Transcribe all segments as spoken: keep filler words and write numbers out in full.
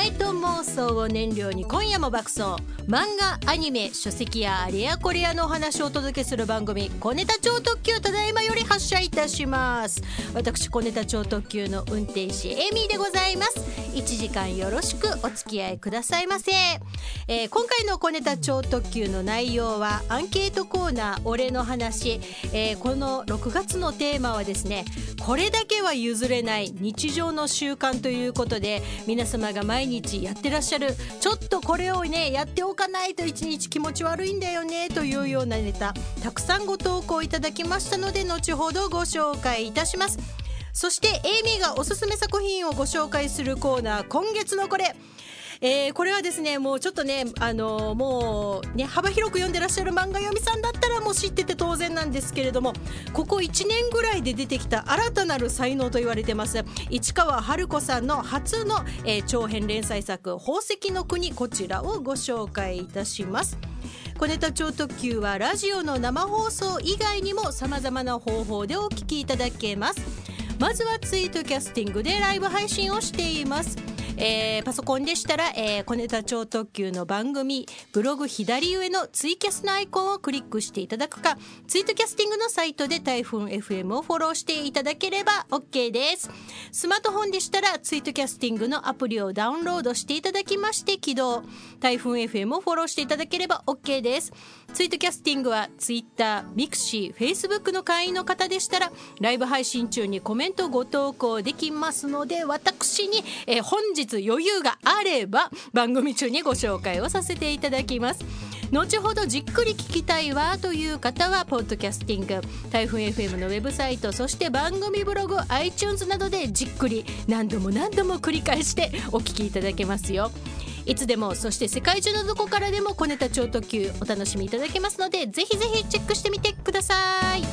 思いと妄想を燃料に今夜も爆走。漫画、アニメ、書籍やあれやこれやのお話をお届けする番組、小ネタ超特急、ただいまより発車いたします。私小ネタ超特急の運転士エミーでございます。いちじかんよろしくお付き合いくださいませ。えー、今回の小ネタ超特急の内容はアンケートコーナー俺の話、えー、このろくがつのテーマはですね、これだけは譲れない日常の習慣ということで、皆様が毎日やってらっしゃる、ちょっとこれをねやっておかないと一日気持ち悪いんだよねというようなネタ、たくさんご投稿いただきましたので、後ほどご紹介いたします。そしてエイミーがおすすめ作品をご紹介するコーナー、今月のこれ、えー、これはですね、もうちょっとね、あのー、もうね幅広く読んでらっしゃる漫画読みさんだったらもう知ってて当然なんですけれども、ここいちねんぐらいで出てきた新たなる才能と言われてます市川春子さんの初の、えー、長編連載作、宝石の国、こちらをご紹介いたします。小ネタ超特急はラジオの生放送以外にも様々な方法でお聞きいただけます。まずはツイートキャスティングでライブ配信をしています。えー、パソコンでしたら、えー、小ネタ超特急の番組ブログ左上のツイキャスのアイコンをクリックしていただくか、ツイートキャスティングのサイトで台風 エフエム をフォローしていただければ OK です。スマートフォンでしたらツイートキャスティングのアプリをダウンロードしていただきまして起動、台風 エフエム をフォローしていただければ OK です。ツイートキャスティングはツイッター、ミクシー、フェイスブックの会員の方でしたらライブ配信中にコメントご投稿できますので、私に、えー、本日余裕があれば番組中にご紹介をさせていただきます。後ほどじっくり聞きたいわという方はポッドキャスティング、台風 エフエム のウェブサイト、そして番組ブログ、 iTunes などでじっくり何度も何度も繰り返してお聞きいただけますよ。いつでも、そして世界中のどこからでも小ネタ超特急お楽しみいただけますので、ぜひぜひチェックしてみてください。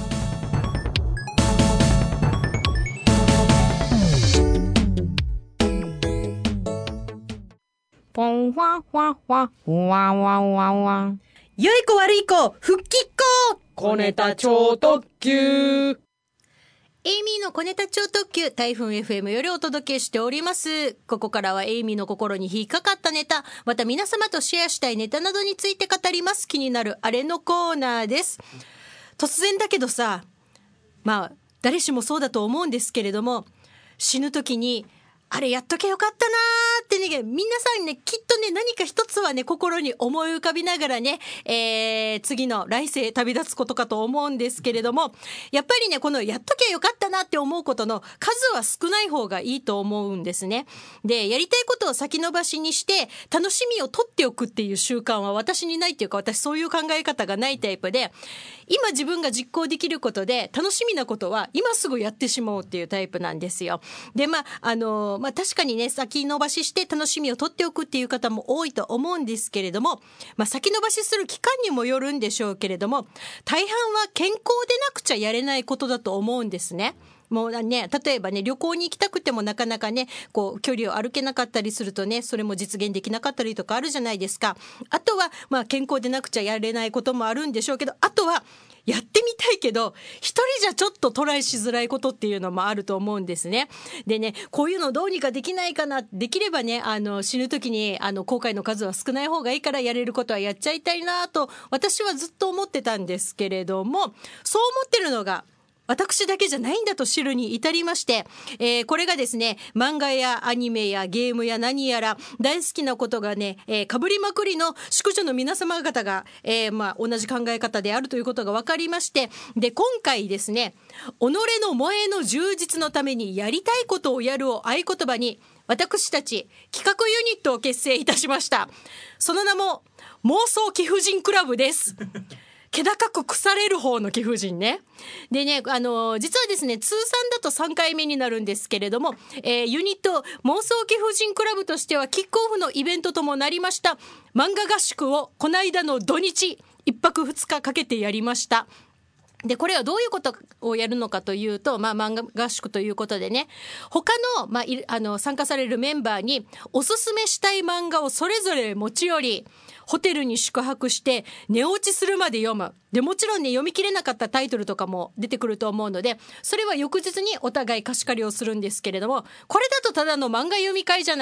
ポンファファファフワワワワ、 良い子悪い子復帰っ子、 小ネタ超特急。 エイミーの小ネタ超特急、台風 エフエム よりお届けしております。ここからはエイミーの心に引っかかったネタ、また皆様とシェアしたいネタなどについて語ります。気になるあれのコーナーです。突然だけどさ、まあ誰しもそうだと思うんですけれども、死ぬ時にあれやっとけよかったなーってね、皆さんねきっとね何か一つはね心に思い浮かびながらね、えー、次の来世旅立つことかと思うんですけれども、やっぱりねこのやっとけよかったなって思うことの数は少ない方がいいと思うんですね。で、やりたいことを先延ばしにして楽しみを取っておくっていう習慣は私にないっていうか、私そういう考え方がないタイプで、今自分が実行できることで楽しみなことは今すぐやってしまおうっていうタイプなんですよ。で、まああのまあ、確かにね先延ばしして楽しみを取っておくっていう方も多いと思うんですけれども、まあ、先延ばしする期間にもよるんでしょうけれども、大半は健康でなくちゃやれないことだと思うんですね。もうね、例えばね旅行に行きたくてもなかなかねこう距離を歩けなかったりするとね、それも実現できなかったりとかあるじゃないですか。あとはまあ健康でなくちゃやれないこともあるんでしょうけど、あとはやってみたいけど一人じゃちょっとトライしづらいことっていうのもあると思うんですね。でね、こういうのどうにかできないかな、できればねあの死ぬ時にあの後悔の数は少ない方がいいから、やれることはやっちゃいたいなと私はずっと思ってたんですけれども、そう思ってるのが私だけじゃないんだと知るに至りまして、えー、これがですね漫画やアニメやゲームや何やら大好きなことがね、えー、被りまくりの宿女の皆様方が、えーまあ、同じ考え方であるということが分かりまして、で今回ですね、己の萌えの充実のためにやりたいことをやるを合言葉に私たち企画ユニットを結成いたしました。その名も妄想貴婦人クラブです気高く腐れる方の貴婦人ね。でね、あのー、実はですね通算だとさんかいめになるんですけれども、えー、ユニット妄想貴婦人クラブとしてはキックオフのイベントともなりました漫画合宿をこの間の土日いっぱくふつかかけてやりました。でこれはどういうことをやるのかというと、まあ、漫画合宿ということでね、他の、まあ、いあの参加されるメンバーにおすすめしたい漫画をそれぞれ持ち寄り、ホテルに宿泊して寝落ちするまで読む。でもちろんね読み切れなかったタイトルとかも出てくると思うので、それは翌日にお互い貸し借りをするんですけれども、これだとただの漫画読み会じゃない？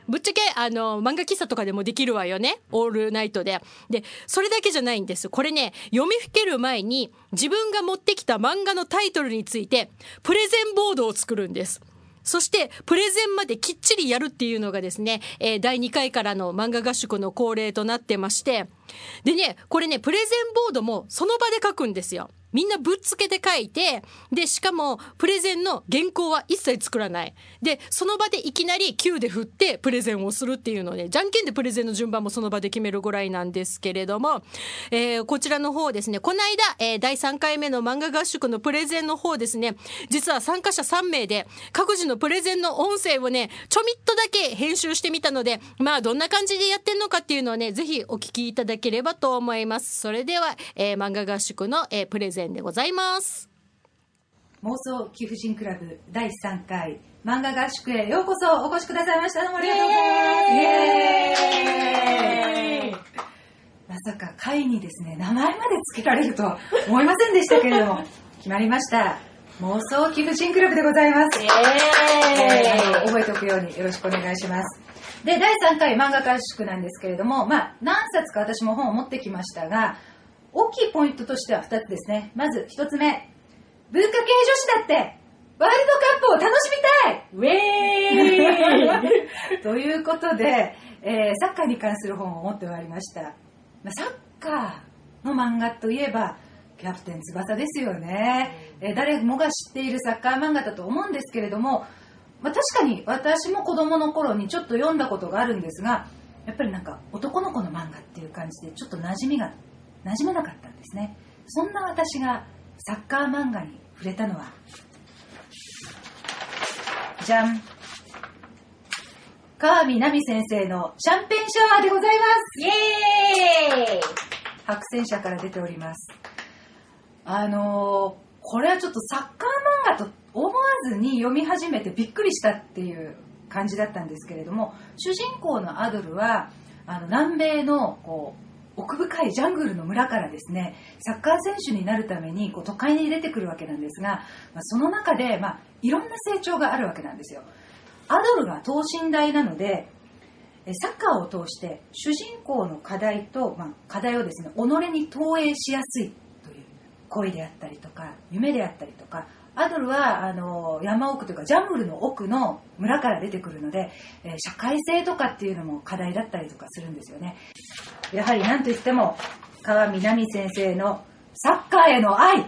ぶっちゃけあの漫画喫茶とかでもできるわよね、オールナイトで。でそれだけじゃないんです。これね、読みふける前に自分が持ってきた漫画のタイトルについてプレゼンボードを作るんです。そしてプレゼンまできっちりやるっていうのがですね、えー、だいにかいからの漫画合宿の恒例となってまして、でね、これね、プレゼンボードもその場で書くんですよ。みんなぶっつけて書いて、でしかもプレゼンの原稿は一切作らない。でその場でいきなりキューで振ってプレゼンをするっていうのね、じゃんけんでプレゼンの順番もその場で決めるぐらいなんですけれども、えー、こちらの方ですね、この間、えー、だいさんかいめの漫画合宿のプレゼンの方ですね、実は参加者さんめいで各自のプレゼンの音声をねちょみっとだけ編集してみたので、まあどんな感じでやってんのかっていうのをね、ぜひお聞きいただければと思います。それでは、えー、漫画合宿の、えー、プレゼンでございます。 妄想貴婦人クラブだいさんかい漫画合宿へようこそお越しくださいました。どうもありがとうございます。イエーイ。まさか会にですね、名前まで付けられるとは思いませんでしたけれども決まりました。妄想貴婦人クラブでございます。イエーイ。覚えておくようによろしくお願いします。でだいさんかい漫画合宿なんですけれども、まあ何冊か私も本を持ってきましたが、大きいポイントとしてはふたつですね。まずひとつめ、文化系女子だってワールドカップを楽しみたいウェーイということで、えー、サッカーに関する本を持ってまいりました。まあ、サッカーの漫画といえばキャプテン翼ですよね。えー、誰もが知っているサッカー漫画だと思うんですけれども、まあ、確かに私も子供の頃にちょっと読んだことがあるんですが、やっぱりなんか男の子の漫画っていう感じでちょっと馴染みが馴染めなかったんですね。そんな私がサッカー漫画に触れたのは、じゃん、川見奈美先生のシャンペーンシャワーでございます。イエーイ。白戦車から出ております。あのー、これはちょっとサッカー漫画と思わずに読み始めてびっくりしたっていう感じだったんですけれども、主人公のアドルはあの南米のこう奥深いジャングルの村からですね、サッカー選手になるためにこう都会に出てくるわけなんですが、まあ、その中で、まあ、いろんな成長があるわけなんですよ。アドルが等身大なので、サッカーを通して主人公の課題と、まあ、課題をですね、己に投影しやすいという恋であったりとか夢であったりとか、アドルはあの山奥というかジャングルの奥の村から出てくるので、えー、社会性とかっていうのも課題だったりとかするんですよね。やはり何といっても川見奈美先生のサッカーへの愛、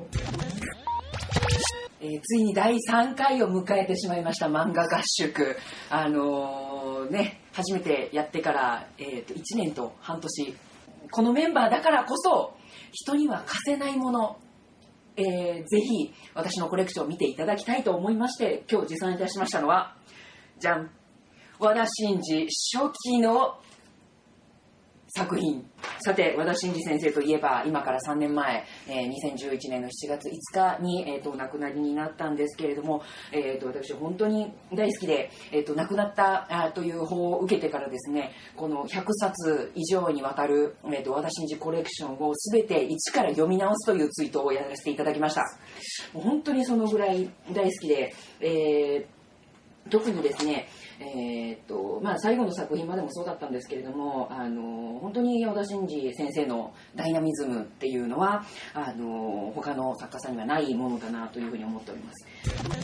えー、ついにだいさんかいを迎えてしまいました漫画合宿。あのー、ね、初めてやってから、えー、といちねんとはんとし、このメンバーだからこそ人には貸せないもの、えー、ぜひ私のコレクションを見ていただきたいと思いまして、今日持参いたしましたのは、じゃん、和田真二初期の作品。さて、和田真二先生といえば今からさんねんまえ、えー、にせんじゅういちねんのしちがついつかに、えー、とお亡くなりになったんですけれども、えー、と私本当に大好きで、えー、と亡くなったあという報を受けてからですね、このひゃくさつ以上にわたる、えー、と和田真二コレクションを全て一から読み直すというツイートをやらせていただきました。もう本当にそのぐらい大好きで、えー、特にですね、えーっとまあ、最後の作品までもそうだったんですけれども、あの本当に和田真二先生のダイナミズムっていうのはあの他の作家さんにはないものだなというふうに思っております。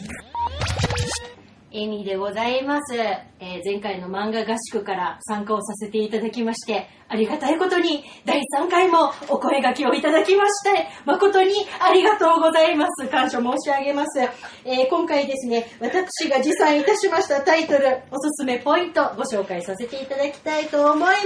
エミでございます、えー、前回の漫画合宿から参加をさせていただきまして、ありがたいことにだいさんかいもお声掛けをいただきまして誠にありがとうございます。感謝申し上げます、えー、今回ですね、私が持参いたしましたタイトル、おすすめポイントご紹介させていただきたいと思います。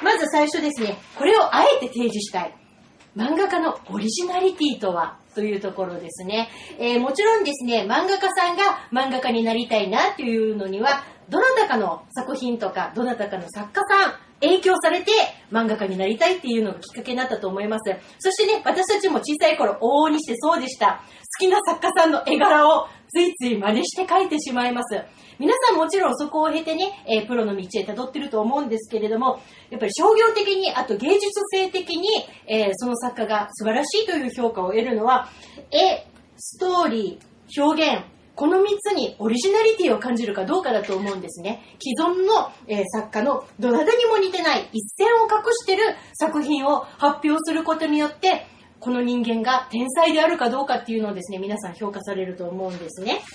まず最初ですね、これをあえて提示したい漫画家のオリジナリティとはというところですね、えー、もちろんですね、漫画家さんが漫画家になりたいなっていうのにはどなたかの作品とかどなたかの作家さん影響されて漫画家になりたいっていうのがきっかけになったと思います。そしてね、私たちも小さい頃往々にしてそうでした。好きな作家さんの絵柄をついつい真似して描いてしまいます。皆さんもちろんそこを経てね、えー、プロの道へ辿ってると思うんですけれども、やっぱり商業的に、あと芸術性的に、えー、その作家が素晴らしいという評価を得るのは、絵、ストーリー、表現、 このみっつにオリジナリティを感じるかどうかだと思うんですね。既存の、えー、作家のどなたにも似てない一線を画してる作品を発表することによって、この人間が天才であるかどうかっていうのをですね、皆さん評価されると思うんですね。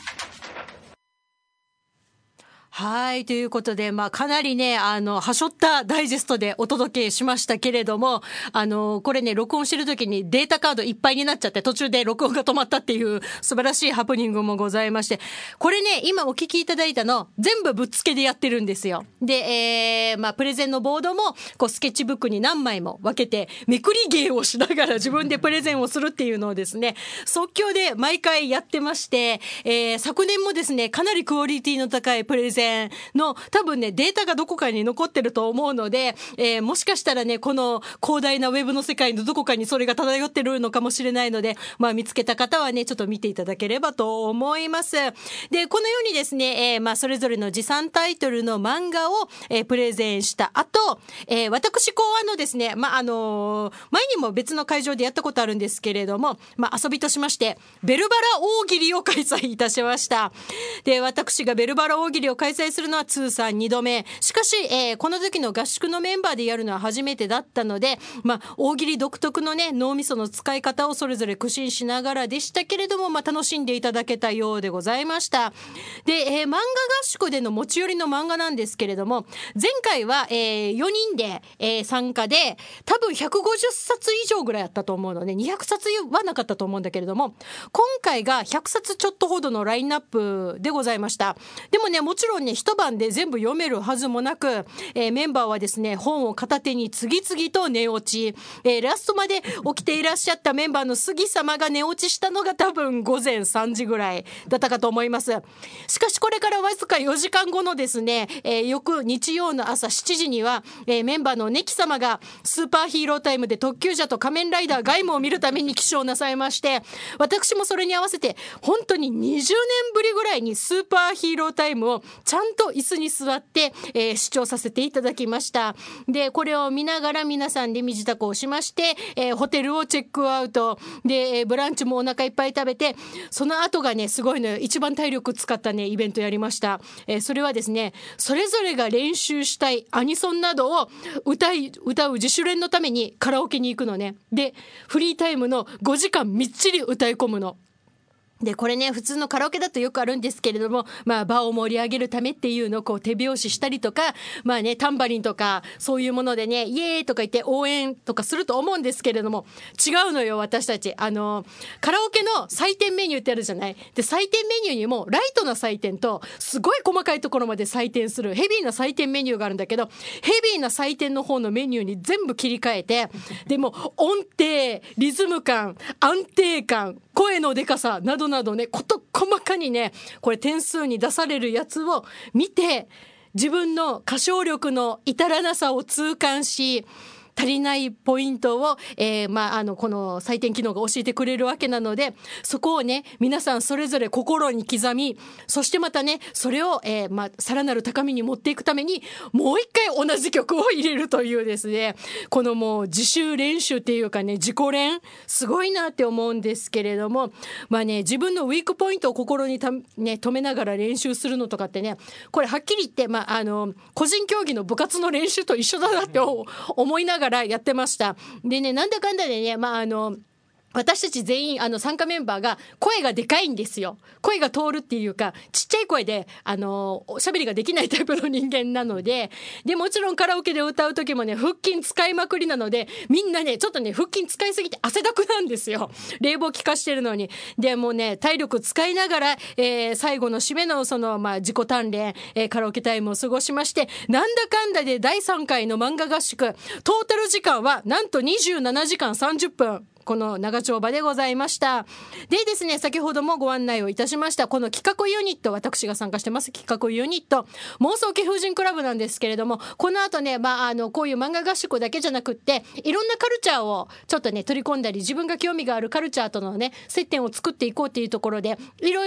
はい。ということで、まあ、かなりね、あの、はしょったダイジェストでお届けしましたけれども、あの、これね、録音してる時にデータカードいっぱいになっちゃって、途中で録音が止まったっていう素晴らしいハプニングもございまして、これね、今お聞きいただいたの、全部ぶっつけでやってるんですよ。で、えー、まあ、プレゼンのボードも、こう、スケッチブックに何枚も分けて、めくり芸をしながら自分でプレゼンをするっていうのをですね、即興で毎回やってまして、えー、昨年もですね、かなりクオリティの高いプレゼンの多分ねデータがどこかに残ってると思うので、えー、もしかしたらねこの広大なウェブの世界のどこかにそれが漂ってるのかもしれないので、まあ見つけた方はねちょっと見ていただければと思います。でこのようにですね、えー、まあそれぞれの持参タイトルの漫画を、えー、プレゼンした後、えー、私考案のですね、まああのー、前にも別の会場でやったことあるんですけれども、まあ遊びとしましてベルバラ大喜利を開催いたしました。で私がベルバラ大喜利を開催するのは通算にどめ。しかし、えー、この時の合宿のメンバーでやるのは初めてだったので、まあ、大喜利独特のね、脳みその使い方をそれぞれ駆使しながらでしたけれども、まあ、楽しんでいただけたようでございました。で、えー、漫画合宿での持ち寄りの漫画なんですけれども、前回は、えー、よにんで、えー、参加で、多分ひゃくごじゅっさつ以上ぐらいあったと思うので、にひゃくさつはなかったと思うんだけれども、今回がひゃくさつちょっとほどのラインナップでございました。でもね、もちろんね、一晩で全部読めるはずもなく、えー、メンバーはですね本を片手に次々と寝落ち、えー、ラストまで起きていらっしゃったメンバーの杉様が寝落ちしたのが多分午前さんじぐらいだったかと思います。しかしこれからわずかよじかんごのですね、えー、翌日曜の朝しちじには、えー、メンバーのネキ様がスーパーヒーロータイムで特急ジャと仮面ライダーガイムを見るために起床なさいまして、私もそれに合わせて本当ににじゅうねんぶりぐらいにスーパーヒーロータイムをちゃんと椅子に座って、えー、視聴させていただきました。でこれを見ながら皆さんで身支度をしまして、えー、ホテルをチェックアウトで、えー、ブランチもお腹いっぱい食べて、その後がねすごいのよ。一番体力使ったねイベントやりました。えー、それはですねそれぞれが練習したいアニソンなどを歌い歌う自主練のためにカラオケに行くのね。でフリータイムのごじかんみっちり歌い込むので、これね、普通のカラオケだとよくあるんですけれども、まあ、場を盛り上げるためっていうのをこう手拍子したりとか、まあね、タンバリンとか、そういうものでね、イエーイとか言って応援とかすると思うんですけれども、違うのよ、私たち。あの、カラオケの採点メニューってあるじゃない？で、採点メニューにも、ライトな採点と、すごい細かいところまで採点する、ヘビーな採点メニューがあるんだけど、ヘビーな採点の方のメニューに全部切り替えて、でも、音程、リズム感、安定感、声のでかさなどなどね、こと細かにねこれ点数に出されるやつを見て自分の歌唱力の至らなさを痛感し、足りないポイントを、えー、まあ、あの、この採点機能が教えてくれるわけなので、そこをね、皆さんそれぞれ心に刻み、そしてまたね、それを、えー、まあ、さらなる高みに持っていくために、もう一回同じ曲を入れるというですね、このもう自習練習っていうかね、自己練、すごいなって思うんですけれども、まあね、自分のウィークポイントを心にた、ね、止めながら練習するのとかってね、これはっきり言って、まあ、あの、個人競技の部活の練習と一緒だなって思いながらからやってました。でね、なんだかんだでね、まああの私たち全員あの参加メンバーが声がでかいんですよ。声が通るっていうかちっちゃい声であのおしゃべりができないタイプの人間なので、でもちろんカラオケで歌う時もね腹筋使いまくりなので、みんなねちょっとね腹筋使いすぎて汗だくなんですよ。冷房効かしてるのに。でもうね体力使いながら、えー、最後の締めのそのまあ自己鍛錬、えー、カラオケタイムを過ごしまして、なんだかんだでだいさんかいの漫画合宿トータル時間はなんとにじゅうななじかんさんじゅっぷん。この長丁場でございました。でですね、先ほどもご案内をいたしましたこの企画ユニット、私が参加してます企画ユニット妄想貴婦人クラブなんですけれども、この後ね、まあ、あのこういう漫画合宿だけじゃなくっていろんなカルチャーをちょっとね取り込んだり、自分が興味があるカルチャーとのね接点を作っていこうっていうところでいろいろ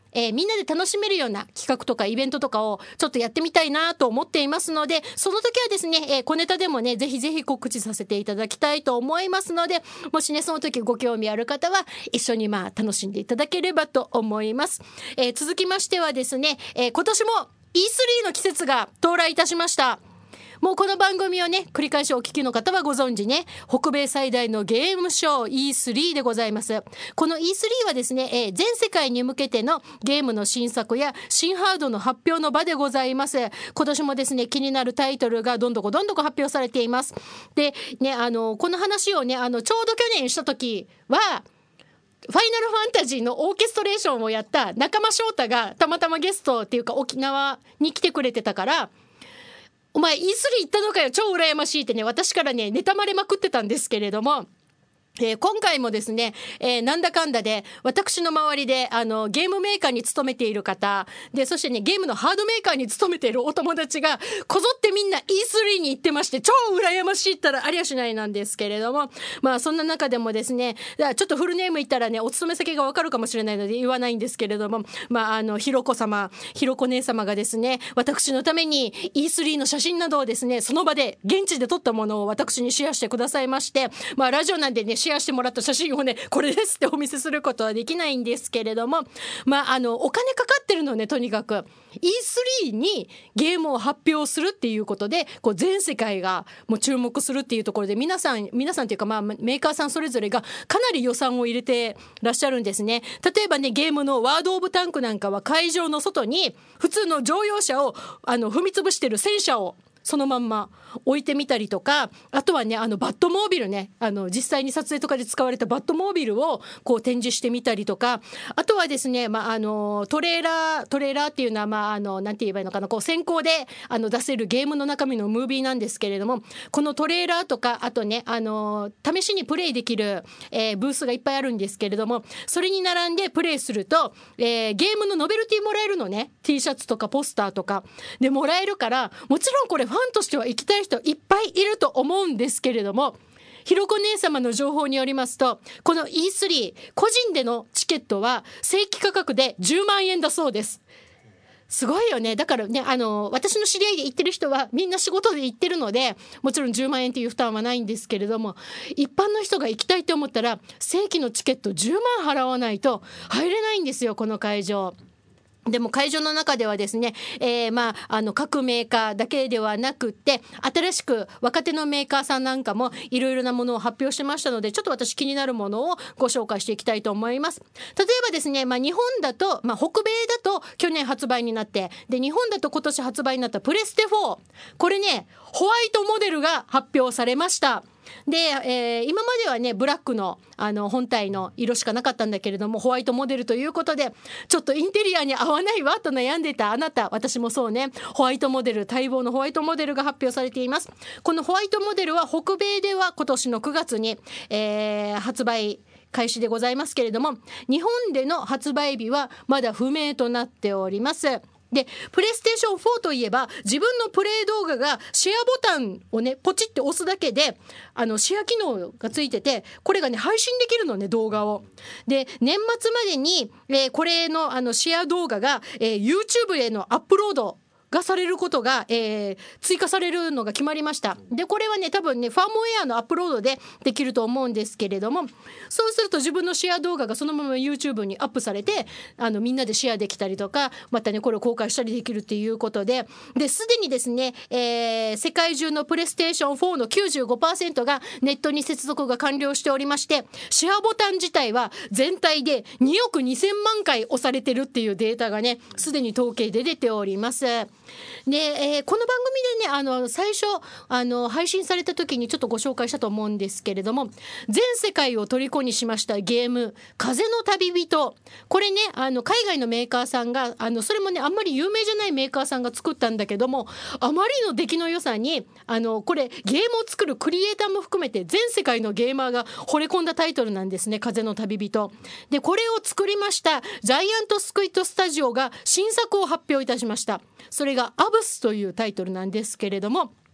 えー、みんなで楽しめるような企画とかイベントとかをちょっとやってみたいなと思っていますので、その時はですね、えー、小ネタでもねぜひぜひ告知させていただきたいと思いますので、もしねその時ご興味ある方は一緒にまあ楽しんでいただければと思います。えー、続きましてはですね、えー、今年も イースリー の季節が到来いたしました。もうこの番組をね繰り返しお聞きの方はご存知ね、北米最大のゲームショー イースリー でございます。この イースリー はですね、えー、全世界に向けてのゲームの新作や新ハードの発表の場でございます。今年もですね気になるタイトルがどんどこどんどこ発表されています。でね、あのこの話をねあのちょうど去年した時はファイナルファンタジーのオーケストレーションをやった中間翔太がたまたまゲストっていうか沖縄に来てくれてたから、お前 イースリー 行ったのかよ超羨ましいってね私からね妬まれまくってたんですけれども、えー、今回もですね、えー、なんだかんだで私の周りであのゲームメーカーに勤めている方で、そしてねゲームのハードメーカーに勤めているお友達がこぞってみんな イースリー に行ってまして、超羨ましいったらありゃしないなんですけれども、まあそんな中でもですね、ちょっとフルネーム言ったらねお勤め先がわかるかもしれないので言わないんですけれども、まああのひろこ様ひろこ姉様がですね私のために イースリー の写真などをですねその場で現地で撮ったものを私にシェアしてくださいまして、まあラジオなんでねシェアしてもらった写真をねこれですってお見せすることはできないんですけれども、まああのお金かかってるのね、とにかく イースリー にゲームを発表するっていうことでこう全世界がもう注目するっていうところで、皆さん皆さんっていうかまあメーカーさんそれぞれがかなり予算を入れてらっしゃるんですね。例えばねゲームのワードオブタンクなんかは会場の外に普通の乗用車をあの踏み潰してる戦車をそのまんま置いてみたりとか、あとはねあのバットモービルね、あの実際に撮影とかで使われたバットモービルをこう展示してみたりとか、あとはですね、まあ、あのトレーラートレーラーっていうのは、まあ、あのなんて言えばいいのかな、こう先行であの出せるゲームの中身のムービーなんですけれども、このトレーラーとかあとねあの試しにプレイできる、えー、ブースがいっぱいあるんですけれども、それに並んでプレイすると、えー、ゲームのノベルティもらえるのね。 T シャツとかポスターとかでもらえるから、もちろんこれファンとしては行きたい人いっぱいいると思うんですけれども、ひろこ姉様の情報によりますと、この イースリー 個人でのチケットは正規価格でじゅうまんえんだそうです。すごいよね。だからねあの私の知り合いで行ってる人はみんな仕事で行ってるので、もちろんじゅうまんえんという負担はないんですけれども、一般の人が行きたいと思ったら正規のチケットじゅうまん払わないと入れないんですよ、この会場。でも会場の中ではですね、えー、まああの各メーカーだけではなくって新しく若手のメーカーさんなんかもいろいろなものを発表しましたので、ちょっと私気になるものをご紹介していきたいと思います。例えばですね、まあ、日本だと、まあ、北米だと去年発売になって、で日本だと今年発売になったプレステフォー、これねホワイトモデルが発表されました。で、えー、今まではねブラックの、あの本体の色しかなかったんだけれども、ホワイトモデルということでちょっとインテリアに合わないわと悩んでたあなた、私もそうね、ホワイトモデル、待望のホワイトモデルが発表されています。このホワイトモデルは北米では今年のくがつに、えー、発売開始でございますけれども、日本での発売日はまだ不明となっております。でプレイステーションフォーといえば、自分のプレイ動画がシェアボタンをねポチって押すだけであのシェア機能がついてて、これがね配信できるのね、動画を。で年末までに、えー、これのあのシェア動画が、えー、YouTube へのアップロードがされることが、えー、追加されるのが決まりました。でこれはね多分ねファームウェアのアップロードでできると思うんですけれども、そうすると自分のシェア動画がそのまま YouTube にアップされて、あのみんなでシェアできたりとか、またねこれを公開したりできるっていうことで、ですでにですね、えー、世界中のプレイステーションフォーの きゅうじゅうごパーセント がネットに接続が完了しておりまして、シェアボタン自体は全体でにおくにせんまんかい押されてるっていうデータがねすでに統計で出ております。で、えー、この番組でねあの最初あの配信された時にちょっとご紹介したと思うんですけれども、全世界を虜にしましたゲーム風の旅人、これねあの海外のメーカーさんがあのそれもねあんまり有名じゃないメーカーさんが作ったんだけども、あまりの出来の良さにあのこれゲームを作るクリエイターも含めて全世界のゲーマーが惚れ込んだタイトルなんですね、風の旅人で。これを作りましたジャイアントスクイットスタジオが新作を発表いたしました。それがアブスというタイトルなんですけれども、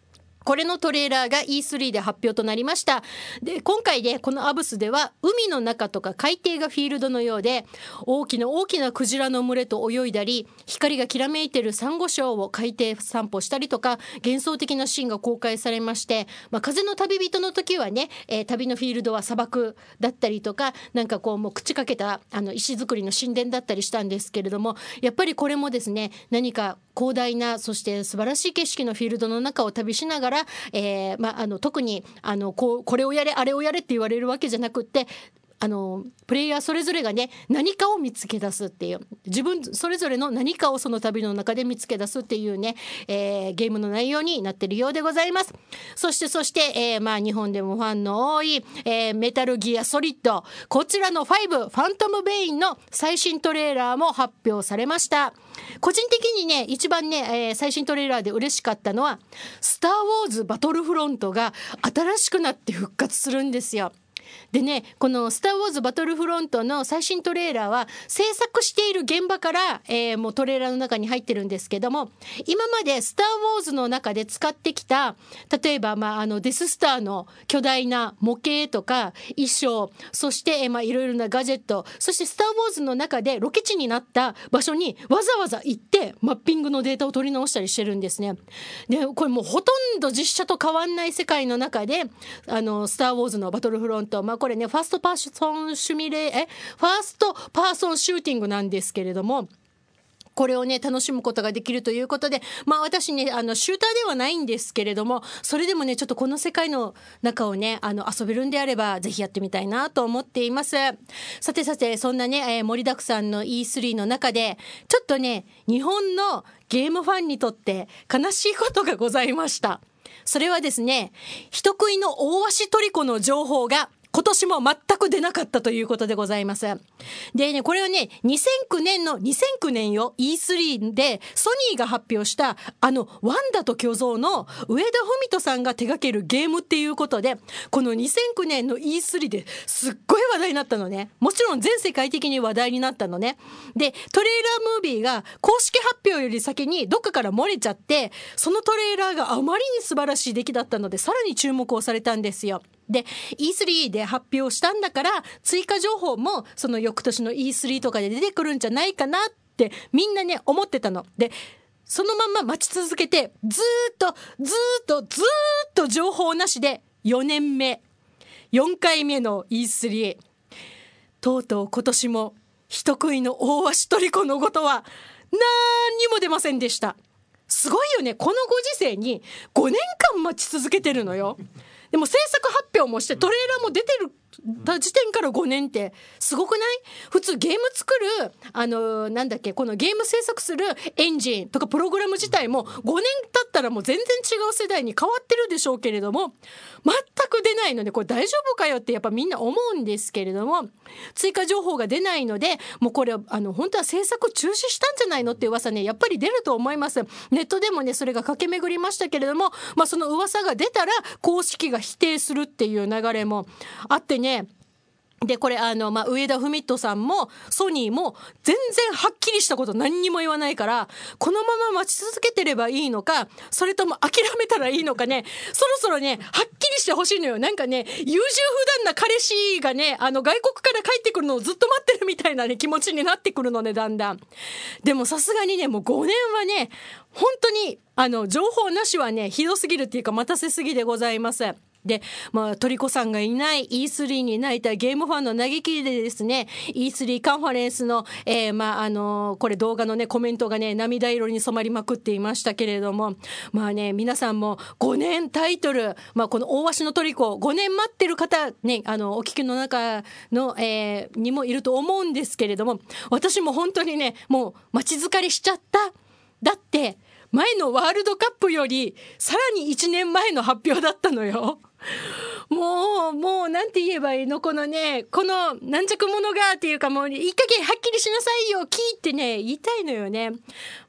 これのトレーラーが イースリー で発表となりました。で、今回ね、このアブスでは海の中とか海底がフィールドのようで、大きな大きなクジラの群れと泳いだり、光がきらめいてるサンゴ礁を海底散歩したりとか、幻想的なシーンが公開されまして、まあ、風の旅人の時はね、えー、旅のフィールドは砂漠だったりとか、なんかこうもう朽ちかけたあの石造りの神殿だったりしたんですけれども、やっぱりこれもですね、何か広大な、そして素晴らしい景色のフィールドの中を旅しながら、えーまあ、あの特にあの こ, これをやれあれをやれって言われるわけじゃなくって、あのプレイヤーそれぞれがね、何かを見つけ出すっていう、自分それぞれの何かをその旅の中で見つけ出すっていうね、えー、ゲームの内容になっているようでございます。そしてそして、えーまあ、日本でもファンの多い、えー、メタルギアソリッド、こちらのファイブファントムベインの最新トレーラーも発表されました。個人的にね、一番ね、えー、最新トレーラーで嬉しかったのはスター・ウォーズバトルフロントが新しくなって復活するんですよ。でね、このスター・ウォーズバトルフロントの最新トレーラーは制作している現場から、えー、もうトレーラーの中に入ってるんですけども、今までスター・ウォーズの中で使ってきた、例えば、まあ、あのデススターの巨大な模型とか衣装、そして、えーまあ、いろいろなガジェット、そしてスター・ウォーズの中でロケ地になった場所にわざわざ行ってマッピングのデータを取り直したりしてるんですね。で、これもうほとんど実写と変わんない世界の中で、あのスター・ウォーズのバトルフロント、まあ、これね、ファーストパーソンシミュレえファーストパーソンシューティングなんですけれども、これをね楽しむことができるということで、まあ私ね、あのシューターではないんですけれども、それでもねちょっとこの世界の中をねあの遊べるんであればぜひやってみたいなと思っています。さてさて、そんなね、えー、盛りだくさんの イースリー の中でちょっとね日本のゲームファンにとって悲しいことがございました。それはですね、人食いの大鷲トリコの情報が今年も全く出なかったということでございます。でね、これはね、にせんきゅうねんのにせんきゅうねんよ イースリー でソニーが発表したあのワンダと巨像の上田文人さんが手掛けるゲームっていうことで、このにせんきゅうねんの イースリー ですっごい話題になったのね。もちろん全世界的に話題になったのね。で、トレーラームービーが公式発表より先にどっかから漏れちゃって、そのトレーラーがあまりに素晴らしい出来だったのでさらに注目をされたんですよ。で イースリー で発表したんだから追加情報もその翌年の イースリー とかで出てくるんじゃないかなってみんなね思ってたので、そのまんま待ち続けてずーっとずーっとずーっと情報なしでよねんめよんかいめの イースリー、 とうとう今年も人食いの大鷲トリコのことは何にも出ませんでした。すごいよね、このご時世にごねんかん待ち続けてるのよ。でも制作発表もしてトレーラーも出てる時点からごねんってすごくない？普通ゲーム作るあのなんだっけこのゲーム制作するエンジンとかプログラム自体もごねん経ったらもう全然違う世代に変わってるでしょうけれども、全く出ないのでこれ大丈夫かよってやっぱみんな思うんですけれども、追加情報が出ないのでもうこれあの本当は制作中止したんじゃないのっていう噂ねやっぱり出ると思います。ネットでもねそれが駆け巡りましたけれども、まあ、その噂が出たら公式が否定するっていう流れもあってね。でこれあの、まあ、上田文人さんもソニーも全然はっきりしたこと何にも言わないから、このまま待ち続けてればいいのかそれとも諦めたらいいのかね、そろそろねはっきりしてほしいのよ。なんかね優柔不断な彼氏がねあの外国から帰ってくるのをずっと待ってるみたいな、ね、気持ちになってくるのねだんだん。でもさすがにねもうごねんはね本当にあの情報なしはねひどすぎるっていうか待たせすぎでございます。で、まあ、トリコさんがいない イースリー に泣いたゲームファンの嘆きでですね、イースリー カンファレンスの、えー、まあ、あのー、これ動画のね、コメントがね、涙色に染まりまくっていましたけれども、まあね、皆さんもごねんタイトル、まあ、この大鷲のトリコ、ごねん待ってる方、ね、あの、お聞きの中の、えー、にもいると思うんですけれども、私も本当にね、もう待ち疲れしちゃった。だって、前のワールドカップよりさらにいちねんまえの発表だったのよ。もうもうなんて言えばいいの、このねこの軟弱者がっていうかもういい加減はっきりしなさいよキーってね言いたいのよね。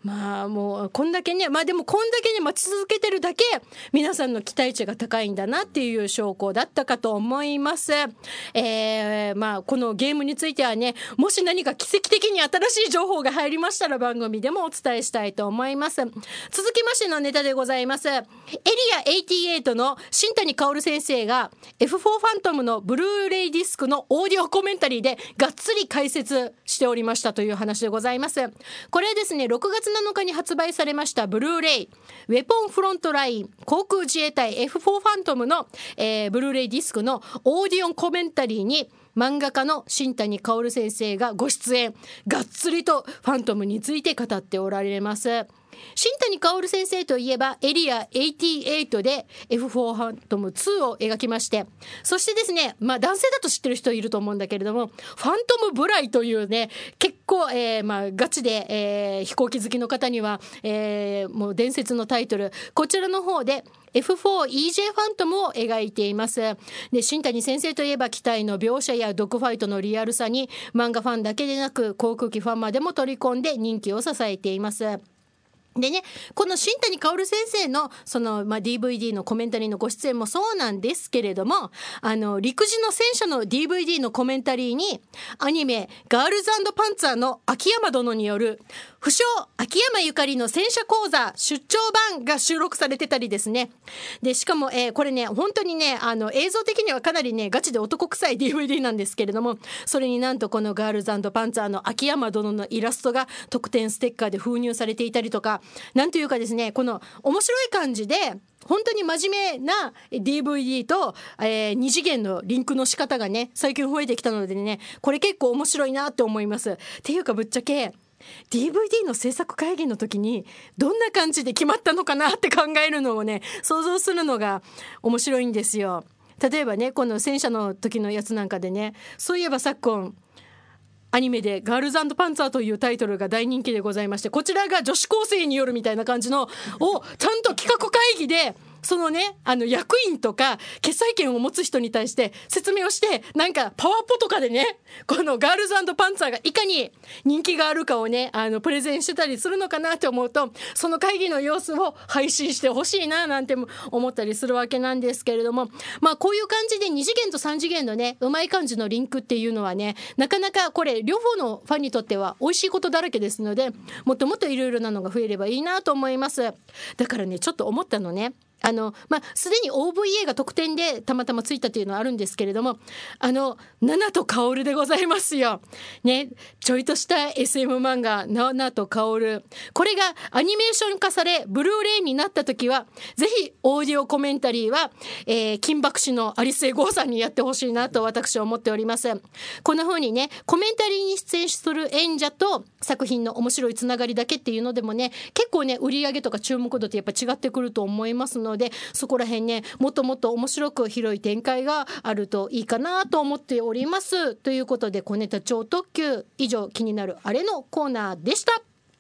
まあもうこんだけね、まあでもこんだけね待ち続けてるだけ皆さんの期待値が高いんだなっていう証拠だったかと思います。えー、まあこのゲームについてはね、もし何か奇跡的に新しい情報が入りましたら番組でもお伝えしたいと思います。続きましてのネタでございます。エリアはちじゅうはちの新谷薫先生が エフフォー ファントムのブルーレイディスクのオーディオコメンタリーでがっつり解説しておりましたという話でございます。これはですね、ろくがつなのかに発売されましたブルーレイウェポンフロントライン航空自衛隊 エフフォー ファントムの、えー、ブルーレイディスクのオーディオコメンタリーに漫画家の新谷薫先生がご出演、がっつりとファントムについて語っておられます。新谷薫先生といえばエリアはちじゅうはちで エフフォー ファントムツーを描きまして、そしてですね、まあ男性だと知ってる人いると思うんだけれども、ファントムブライというね、結構、えー、まあガチで、えー、飛行機好きの方には、えー、もう伝説のタイトル、こちらの方でエフフォーイージェー ファントムを描いています。で、新谷先生といえば機体の描写やドッグファイトのリアルさに漫画ファンだけでなく航空機ファンまでも取り込んで人気を支えています。でね、この新谷薫先生のその、まあ、ディーブイディー のコメンタリーのご出演もそうなんですけれども、あの陸自の戦車の ディーブイディー のコメンタリーにアニメガールズ&パンツァーの秋山殿による不詳秋山ゆかりの戦車講座出張版が収録されてたりですね。でしかも、えー、これね本当にねあの映像的にはかなりねガチで男臭い ディーブイディー なんですけれども、それになんとこのガールズ&パンツァーの秋山殿のイラストが特典ステッカーで封入されていたりとか、なんというかですね、この面白い感じで本当に真面目な ディーブイディー と、えー、二次元のリンクの仕方がね最近増えてきたのでね、これ結構面白いなって思います。っていうかぶっちゃけ ディーブイディー の制作会議の時にどんな感じで決まったのかなって考えるのをね想像するのが面白いんですよ。例えばねこの戦車の時のやつなんかでね、そういえば昨今アニメでガールズ&パンツァーというタイトルが大人気でございまして、こちらが女子高生によるみたいな感じのをちゃんと企画会議でそのねあの役員とか決裁権を持つ人に対して説明をして、なんかパワポとかでねこのガールズ&パンツァーがいかに人気があるかをねあのプレゼンしてたりするのかなって思うと、その会議の様子を配信してほしいななんて思ったりするわけなんですけれども、まあこういう感じでに次元とさん次元のねうまい感じのリンクっていうのはね、なかなかこれ両方のファンにとっては美味しいことだらけですので、もっともっといろいろなのが増えればいいなと思います。だからねちょっと思ったのね、あのまあ、すでに オーブイエー が特典でたまたまついたというのはあるんですけれども、あのナナとカオルでございますよ、ね、ちょいとした エスエム 漫画ナナとカオル、これがアニメーション化されブルーレイになった時はぜひオーディオコメンタリーは、えー、金箔師の有末剛さんにやってほしいなと私は思っております。こんな風にねコメンタリーに出演する演者と作品の面白いつながりだけっていうのでもね結構ね売り上げとか注目度ってやっぱ違ってくると思いますので、そこら辺ねもっともっと面白く広い展開があるといいかなと思っております。ということで小ネタ超特急、以上気になるあれのコーナーでした。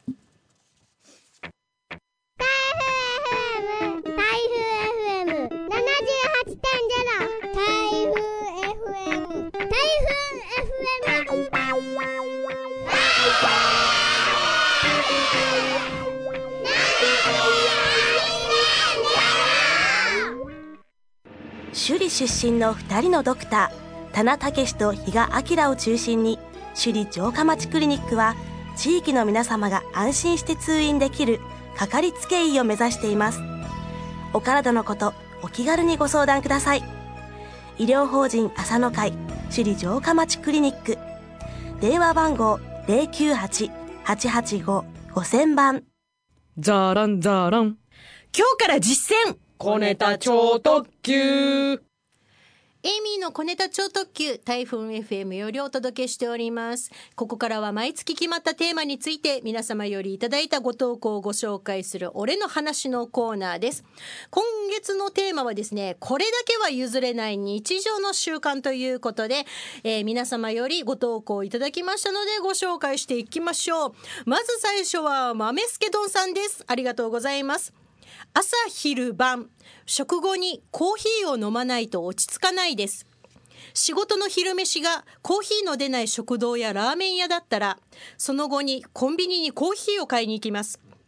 台風 エフエム 台風 エフエム ななじゅうはちてんゼロ 台風 エフエム 台風 エフエム首里出身のふたりのドクター田名武と比嘉明を中心に首里城下町クリニックは地域の皆様が安心して通院できるかかりつけ医を目指しています。お体のことお気軽にご相談ください。医療法人朝の会首里城下町クリニック、電話番号 ゼロきゅうはち はちはちご ごせんばん。 ザランザラン、 今日から実践小ネタ超特急。 エイミーの小ネタ超特急台風 エフエム よりお届けしております。ここからは毎月決まったテーマについて皆様よりいただいたご投稿をご紹介する俺の話のコーナーです。今月のテーマはですね、これだけは譲れない日常の習慣ということで、えー、皆様よりご投稿いただきましたのでご紹介していきましょう。まず最初は豆助丼さんです。ありがとうございます。朝昼晩食後にコーヒーを飲まないと落ち着かないです。仕事の昼飯がコーヒーの出ない食堂やラーメン屋だったらその後にコンビニにコーヒーを買いに行きます。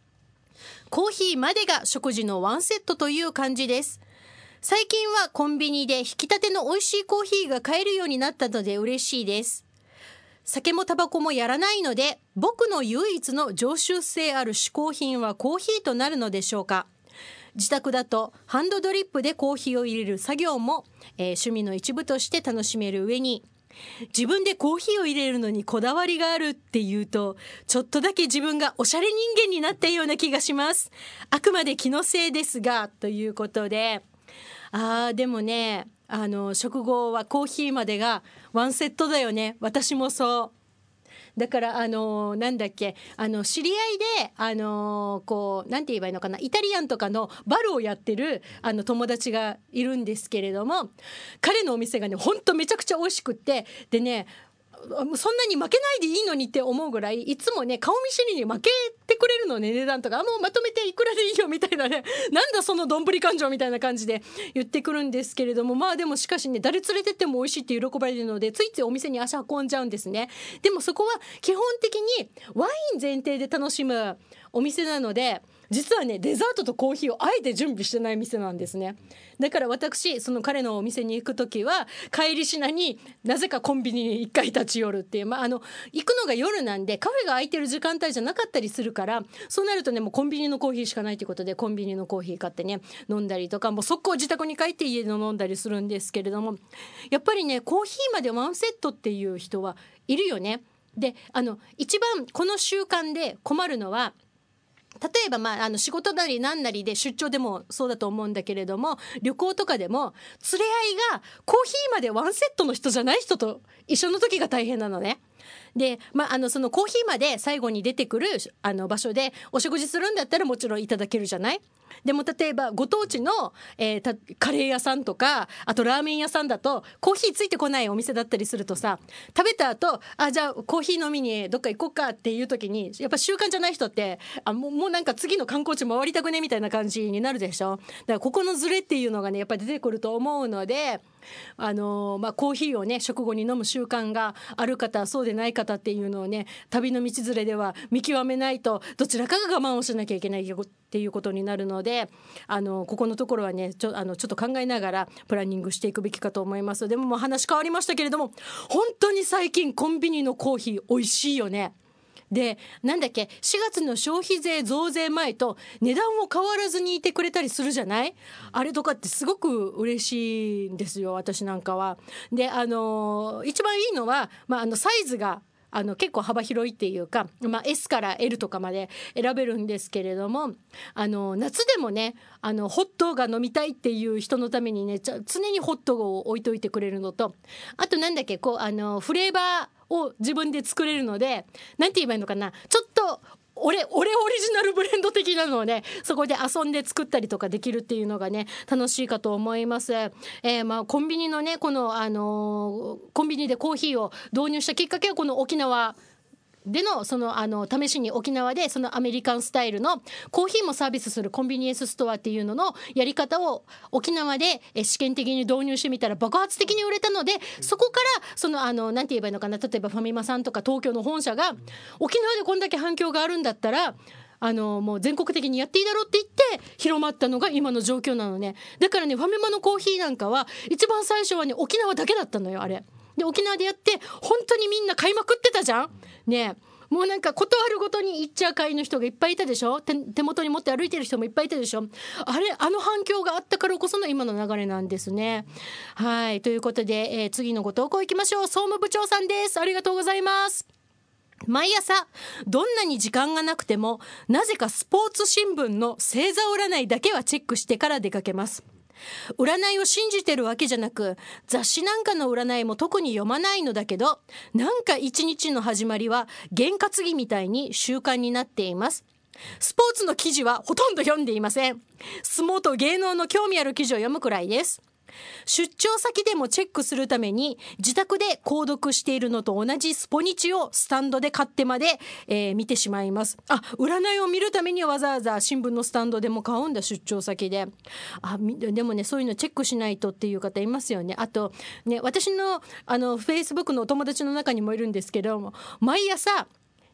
コーヒーまでが食事のワンセットという感じです。最近はコンビニで引き立ての美味しいコーヒーが買えるようになったので嬉しいです。酒もタバコもやらないので、僕の唯一の常習性ある嗜好品はコーヒーとなるのでしょうか。自宅だとハンドドリップでコーヒーを入れる作業も、えー、趣味の一部として楽しめる上に、自分でコーヒーを入れるのにこだわりがあるっていうと、ちょっとだけ自分がおしゃれ人間になったような気がします。あくまで気のせいですが、ということで、あーでもね、あの食後はコーヒーまでがワンセットだよね。私もそうだから、あのなんだっけ、あの知り合いで、あのこうなんて言えばいいのかな、イタリアンとかのバルをやってるあの友達がいるんですけれども、彼のお店がねほんとめちゃくちゃ美味しくって、でね、そんなに負けないでいいのにって思うぐらい、いつもね顔見知りに負けてくれるのね。値段とかもうまとめていくらでいいよみたいなね、なんだそのどんぶり勘定みたいな感じで言ってくるんですけれども、まあでもしかしね、誰連れてっても美味しいって喜ばれるので、ついついお店に足運んじゃうんですね。でもそこは基本的にワイン前提で楽しむお店なので、実はねデザートとコーヒーをあえて準備してない店なんですね。だから私、その彼のお店に行くときは帰りしなになぜかコンビニに一回立ち寄るっていう、まあ、あの行くのが夜なんでカフェが空いてる時間帯じゃなかったりするから、そうなるとねもうコンビニのコーヒーしかないということで、コンビニのコーヒー買ってね飲んだりとか、もう速攻自宅に帰って家で飲んだりするんですけれども、やっぱりねコーヒーまでワンセットっていう人はいるよね。で、あの一番この習慣で困るのは、例えば、まあ、あの仕事なりなんなりで出張でもそうだと思うんだけれども、旅行とかでも連れ合いがコーヒーまでワンセットの人じゃない人と一緒の時が大変なのね。で、まあ、あのそのコーヒーまで最後に出てくるあの場所でお食事するんだったらもちろんいただけるじゃない。でも例えばご当地の、えー、たカレー屋さんとか、あとラーメン屋さんだとコーヒーついてこないお店だったりするとさ、食べた後、あじゃあコーヒー飲みにどっか行こうかっていう時に、やっぱ習慣じゃない人ってあもう、もうなんか次の観光地回りたくねみたいな感じになるでしょ。だからここのズレっていうのがねやっぱり出てくると思うので、あのーまあ、コーヒーをね食後に飲む習慣がある方、そうでない方っていうのをね、旅の道連れでは見極めないと、どちらかが我慢をしなきゃいけないっていうことになるので、あのー、ここのところはねちょ、あのちょっと考えながらプランニングしていくべきかと思います。でももう話変わりましたけれども、本当に最近コンビニのコーヒー美味しいよね。で、なんだっけ、しがつの消費税増税前と値段を変わらずにいてくれたりするじゃない。あれとかってすごく嬉しいんですよ、私なんかは。で、あの一番いいのは、まあ、あのサイズがあの結構幅広いっていうか、まあ、エス から エル とかまで選べるんですけれども、あの夏でもね、あのホットが飲みたいっていう人のためにね、常にホットを置いといてくれるのと、あとなんだっけ、こうあのフレーバーを自分で作れるので、なんて言えばいいのかな、ちょっと俺俺オリジナルブレンド的なのをね、そこで遊んで作ったりとかできるっていうのがね楽しいかと思います。えー、まあコンビニのね、このあのー、コンビニでコーヒーを導入したきっかけはこの沖縄でのそのあの試しに沖縄でそのアメリカンスタイルのコーヒーもサービスするコンビニエンスストアっていうののやり方を沖縄で試験的に導入してみたら爆発的に売れたので、そこからそのあのなんて言えばいいのかな、例えばファミマさんとか東京の本社が沖縄でこんだけ反響があるんだったら、あのもう全国的にやっていいだろうって言って広まったのが今の状況なのね。だからね、ファミマのコーヒーなんかは一番最初はね沖縄だけだったのよ、あれで。沖縄でやって本当にみんな買いまくってたじゃんね。もうなんかことあるごとに行っちゃう会の人がいっぱいいたでしょ。 手, 手元に持って歩いてる人もいっぱいいたでしょ。あれ、あの反響があったからこその今の流れなんですね。はい、ということで、えー、次のご投稿いきましょう。総務部長さんです。ありがとうございます。毎朝どんなに時間がなくてもなぜかスポーツ新聞の星座占いだけはチェックしてから出かけます。占いを信じてるわけじゃなく、雑誌なんかの占いも特に読まないのだけど、なんか一日の始まりは験担ぎみたいに習慣になっています。スポーツの記事はほとんど読んでいません。相撲と芸能の興味ある記事を読むくらいです。出張先でもチェックするために自宅で購読しているのと同じスポニチをスタンドで買ってまで、えー、見てしまいます。あ、占いを見るためにわざわざ新聞のスタンドでも買うんだ、出張先で。あ、でもね、そういうのチェックしないとっていう方いますよね。あとね、私のあのフェイスブックのお友達の中にもいるんですけども、毎朝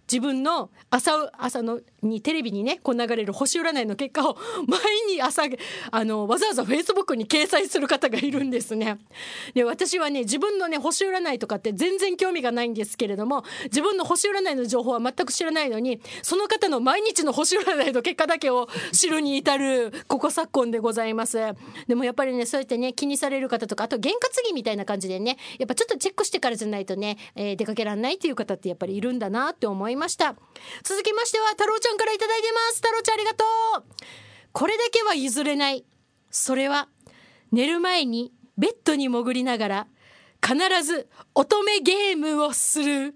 自分の朝朝のにテレビにねこう流れる星占いの結果を毎日朝あのわざわざフェイスブックに掲載する方がいるんですね。で私はね自分のね星占いとかって全然興味がないんですけれども、自分の星占いの情報は全く知らないのにその方の毎日の星占いの結果だけを知るに至るここ昨今でございます。でもやっぱりねそうやってね気にされる方とか、あと験担ぎみたいな感じでねやっぱちょっとチェックしてからじゃないとね、えー、出かけられないっていう方ってやっぱりいるんだなって思いました。続きましては太郎ちゃんからいただいてます。太郎ちゃんありがとう。これだけは譲れない。それは寝る前にベッドに潜りながら必ず乙女ゲームをする。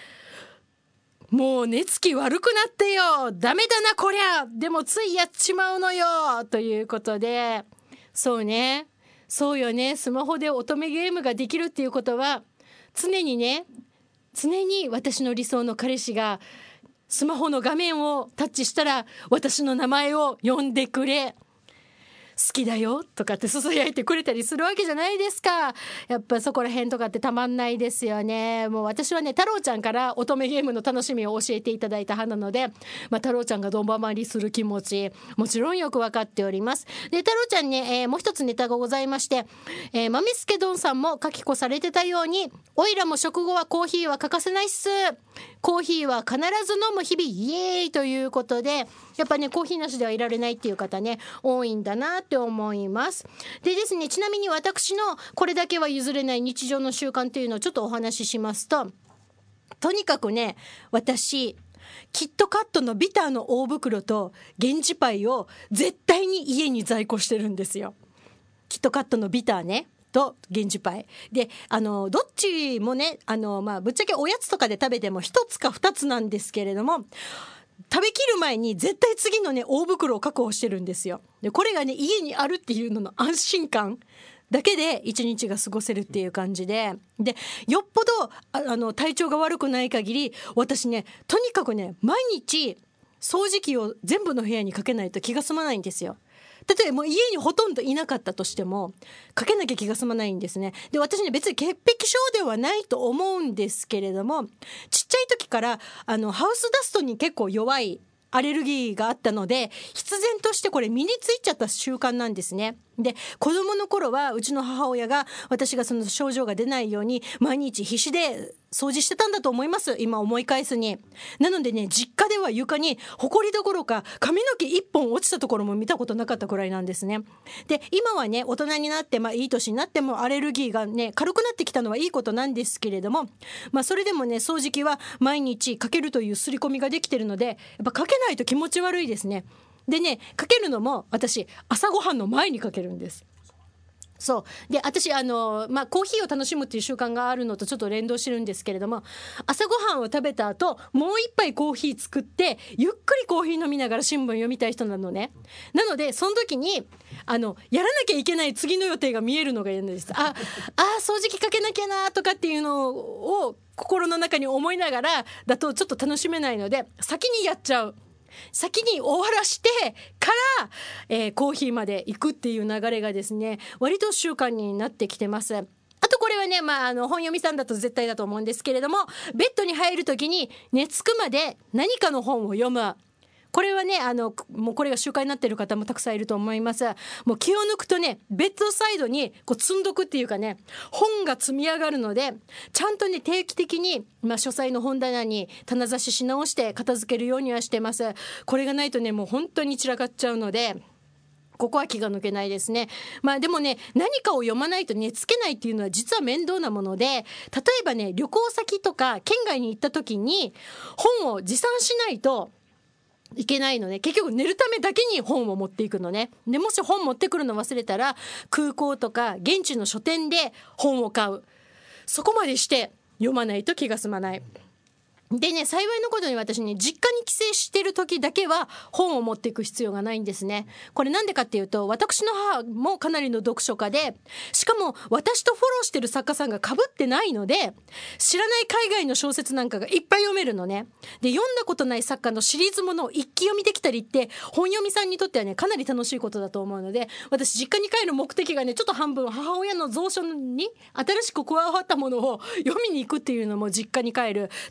もう寝つき悪くなってよ、ダメだなこりゃ、でもついやっちまうのよということで、そうねそうよね、スマホで乙女ゲームができるっていうことは常にね常に私の理想の彼氏がスマホの画面をタッチしたら私の名前を呼んでくれ、好きだよとかって囁いてくれたりするわけじゃないですか。やっぱそこら辺とかってたまんないですよね。もう私はね太郎ちゃんから乙女ゲームの楽しみを教えていただいた派なので、まあ、太郎ちゃんがどんばまりする気持ちもちろんよく分かっております。で太郎ちゃんね、えー、もう一つネタがございまして、えー、まみすけどんさんも書き子されてたように、おいらも食後はコーヒーは欠かせないっす。コーヒーは必ず飲む日々イエーイということで、やっぱねコーヒーなしではいられないっていう方ね多いんだなって思います。でですね、ちなみに私のこれだけは譲れない日常の習慣というのをちょっとお話ししますと、とにかくね私キットカットのビターの大袋と源氏パイを絶対に家に在庫してるんですよ。キットカットのビターねと源氏パイで、あのどっちもねあの、まあ、ぶっちゃけおやつとかで食べても一つか二つなんですけれども、食べきる前に絶対次のね大袋を確保してるんですよ。でこれがね家にあるっていうのの安心感だけで一日が過ごせるっていう感じで、でよっぽど あ, あの体調が悪くない限り私ねとにかくね毎日掃除機を全部の部屋にかけないと気が済まないんですよ。例えばもう家にほとんどいなかったとしてもかけなきゃ気が済まないんですね。で私ね別に潔癖症ではないと思うんですけれども、ちっちゃい時からあのハウスダストに結構弱いアレルギーがあったので、必然としてこれ身についちゃった習慣なんですね。で子供の頃はうちの母親が私がその症状が出ないように毎日必死で掃除してたんだと思います、今思い返すに。なのでね実家では床にほこりどころか髪の毛一本落ちたところも見たことなかったくらいなんですね。で今はね大人になって、まあ、いい年になってもアレルギーがね軽くなってきたのはいいことなんですけれども、まあ、それでもね掃除機は毎日かけるという刷り込みができてるのでやっぱかけないと気持ち悪いですね。でねかけるのも私朝ごはんの前にかけるんです。そうで私あの、まあ、コーヒーを楽しむっていう習慣があるのとちょっと連動してるんですけれども、朝ごはんを食べた後もう一杯コーヒー作ってゆっくりコーヒー飲みながら新聞読みたい人なのね。なのでその時にあのやらなきゃいけない次の予定が見えるのが嫌なんです。ああ掃除機かけなきゃなとかっていうのを心の中に思いながらだとちょっと楽しめないので先にやっちゃう。先に終わらしてから、えー、コーヒーまで行くっていう流れがですね割と習慣になってきてます。あとこれはね、まあ、あの本読みさんだと絶対だと思うんですけれども、ベッドに入るときに寝つくまで何かの本を読む。これはねあのもうこれが習慣になっている方もたくさんいると思います。もう気を抜くとねベッドサイドにこう積んどくっていうかね本が積み上がるので、ちゃんとね定期的に、まあ、書斎の本棚に棚差しし直して片付けるようにはしてます。これがないとねもう本当に散らかっちゃうのでここは気が抜けないですね。まあでもね何かを読まないと寝つけないっていうのは実は面倒なもので、例えばね旅行先とか県外に行った時に本を持参しないといけないのね。結局寝るためだけに本を持っていくのね。でもし本持ってくるの忘れたら空港とか現地の書店で本を買う。そこまでして読まないと気が済まない。でね幸いのことに私ね実家に帰省してる時だけは本を持っていく必要がないんですね。これなんでかっていうと私の母もかなりの読書家で、しかも私とフォローしてる作家さんが被ってないので知らない海外の小説なんかがいっぱい読めるのね。で読んだことない作家のシリーズものを一気読みできたりって本読みさんにとってはねかなり楽しいことだと思うので、私実家に帰る目的がねちょっと半分母親の蔵書に新しく加わったものを読みに行くっていうのも実家に帰る楽しみ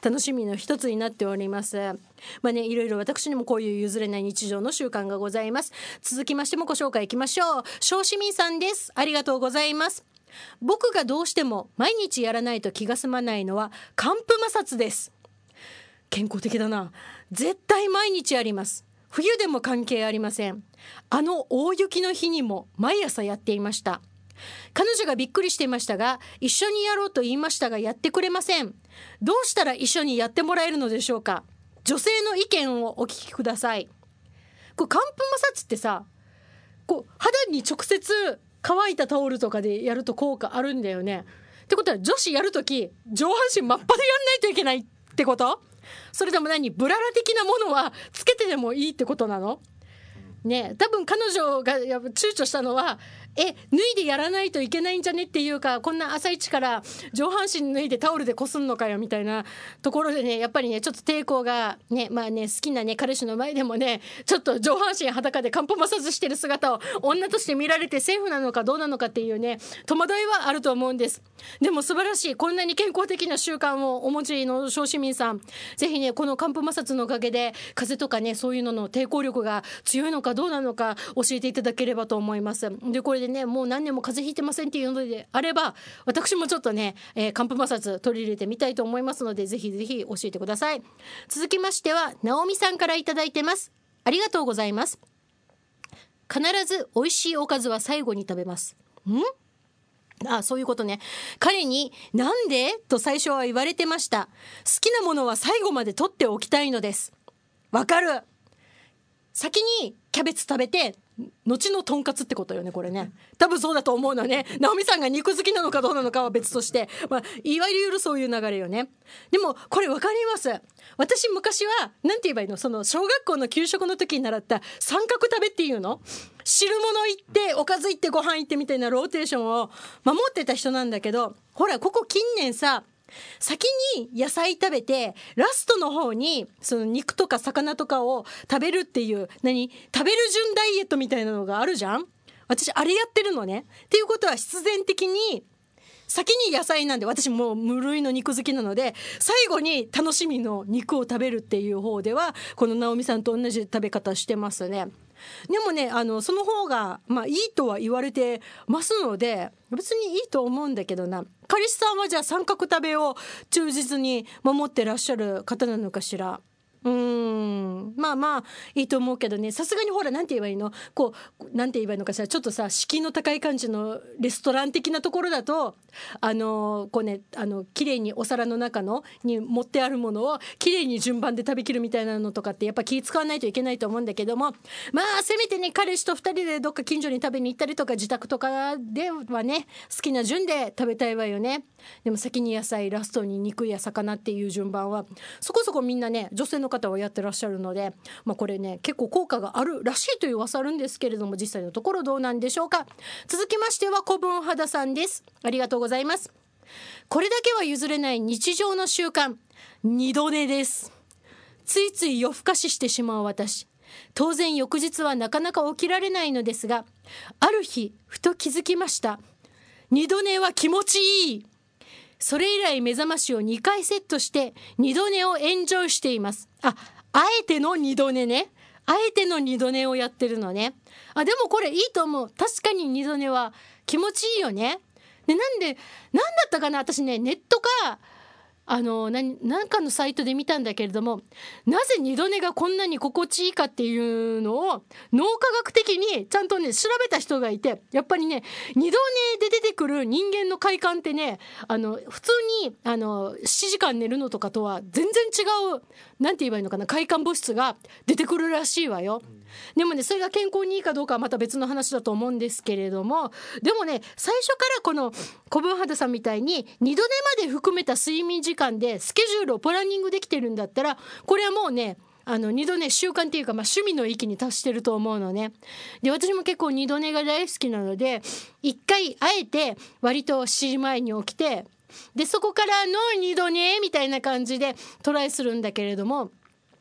みの一つになっております。まあね、いろいろ私にもこういう譲れない日常の習慣がございます。続きましてもご紹介いきましょう。小市民さんです。ありがとうございます。僕がどうしても毎日やらないと気が済まないのは乾布摩擦です。健康的だな。絶対毎日やります。冬でも関係ありません。あの大雪の日にも毎朝やっていました。彼女がびっくりしていましたが、一緒にやろうと言いましたがやってくれません。どうしたら一緒にやってもらえるのでしょうか。女性の意見をお聞きください。これ乾布摩擦ってさ、こう肌に直接乾いたタオルとかでやると効果あるんだよね。ってことは女子やるとき上半身真っ裸でやんないといけないってこと？それとも何、ブララ的なものはつけてでもいいってことなのね。多分彼女がやっぱ躊躇したのは、え脱いでやらないといけないんじゃねっていうか、こんな朝一から上半身脱いでタオルでこすんのかよみたいなところでね、やっぱりねちょっと抵抗がね、まあね、好きなね彼氏の前でもねちょっと上半身裸で乾布摩擦してる姿を女として見られてセーフなのかどうなのかっていうね戸惑いはあると思うんです。でも素晴らしい、こんなに健康的な習慣をお持ちの小市民さん、ぜひねこの乾布摩擦のおかげで風邪とかねそういうのの抵抗力が強いのかどうなのか教えていただければと思います。でこれでねもう何年も風邪ひいてませんっていうのであれば、私もちょっとね、えー、乾布摩擦取り入れてみたいと思いますので、ぜひぜひ教えてください。続きましては直美さんからいただいてます。ありがとうございます。必ず美味しいおかずは最後に食べます。んあ、そういうことね。彼になんでと最初は言われてました。好きなものは最後まで取っておきたいのです。わかる。先にキャベツ食べて後のとんかつってことよね、これね。多分そうだと思うのね。直美さんが肉好きなのかどうなのかは別として、まあ、いわゆるそういう流れよね。でもこれ分かります。私昔はなんて言えばいいの、その小学校の給食の時に習った三角食べっていうの、汁物行っておかず行ってご飯行ってみたいなローテーションを守ってた人なんだけど、ほらここ近年さ、先に野菜食べてラストの方にその肉とか魚とかを食べるっていう、何食べる順ダイエットみたいなのがあるじゃん。私あれやってるのね。っていうことは必然的に先に野菜なんで、私もう無類の肉好きなので最後に楽しみの肉を食べるっていう方ではこの直美さんと同じ食べ方してますね。でもね、あのその方がまあいいとは言われてますので別にいいと思うんだけどな。彼氏さんはじゃあ三角食べを忠実に守ってらっしゃる方なのかしら。うーんまあまあいいと思うけどね、さすがにほらなんて言えばいいの、こうなんて言えばいいのかしら、ちょっとさ敷居の高い感じのレストラン的なところだとあのこうね、あの綺麗にお皿の中のに盛ってあるものを綺麗に順番で食べきるみたいなのとかってやっぱ気使わないといけないと思うんだけども、まあせめてね彼氏とふたりでどっか近所に食べに行ったりとか自宅とかではね好きな順で食べたいわよね。でも先に野菜ラストに肉や魚っていう順番はそこそこみんなね女性の方はやってらっしゃるので、まあ、これね結構効果があるらしいという噂あるんですけれども、実際のところどうなんでしょうか。続きましては古文肌さんです。ありがとうございます。これだけは譲れない日常の習慣、二度寝です。ついつい夜更かししてしまう私、当然翌日はなかなか起きられないのですが、ある日ふと気づきました。二度寝は気持ちいい。それ以来目覚ましをにかいセットして二度寝をエンジョイしています。あ、あえての二度寝ね。あえての二度寝をやってるのね。あ、でもこれいいと思う。確かに二度寝は気持ちいいよね。で、なんで、なんだったかな、私ね、ネットかあの何なんかのサイトで見たんだけれども、なぜ二度寝がこんなに心地いいかっていうのを脳科学的にちゃんとね調べた人がいて、やっぱりね二度寝で出てくる人間の快感ってね、あの普通にあのしちじかん寝るのとかとは全然違う、なんて言えばいいのかな、快感物質が出てくるらしいわよ。でもねそれが健康にいいかどうかはまた別の話だと思うんですけれども、でもね最初からこの古文肌さんみたいに二度寝まで含めた睡眠時間でスケジュールをプランニングできてるんだったら、これはもうねあの二度寝習慣っていうか、まあ、趣味の域に達してると思うのね。で私も結構二度寝が大好きなので、一回あえて割としちじまえに起きて、でそこからの二度寝みたいな感じでトライするんだけれども、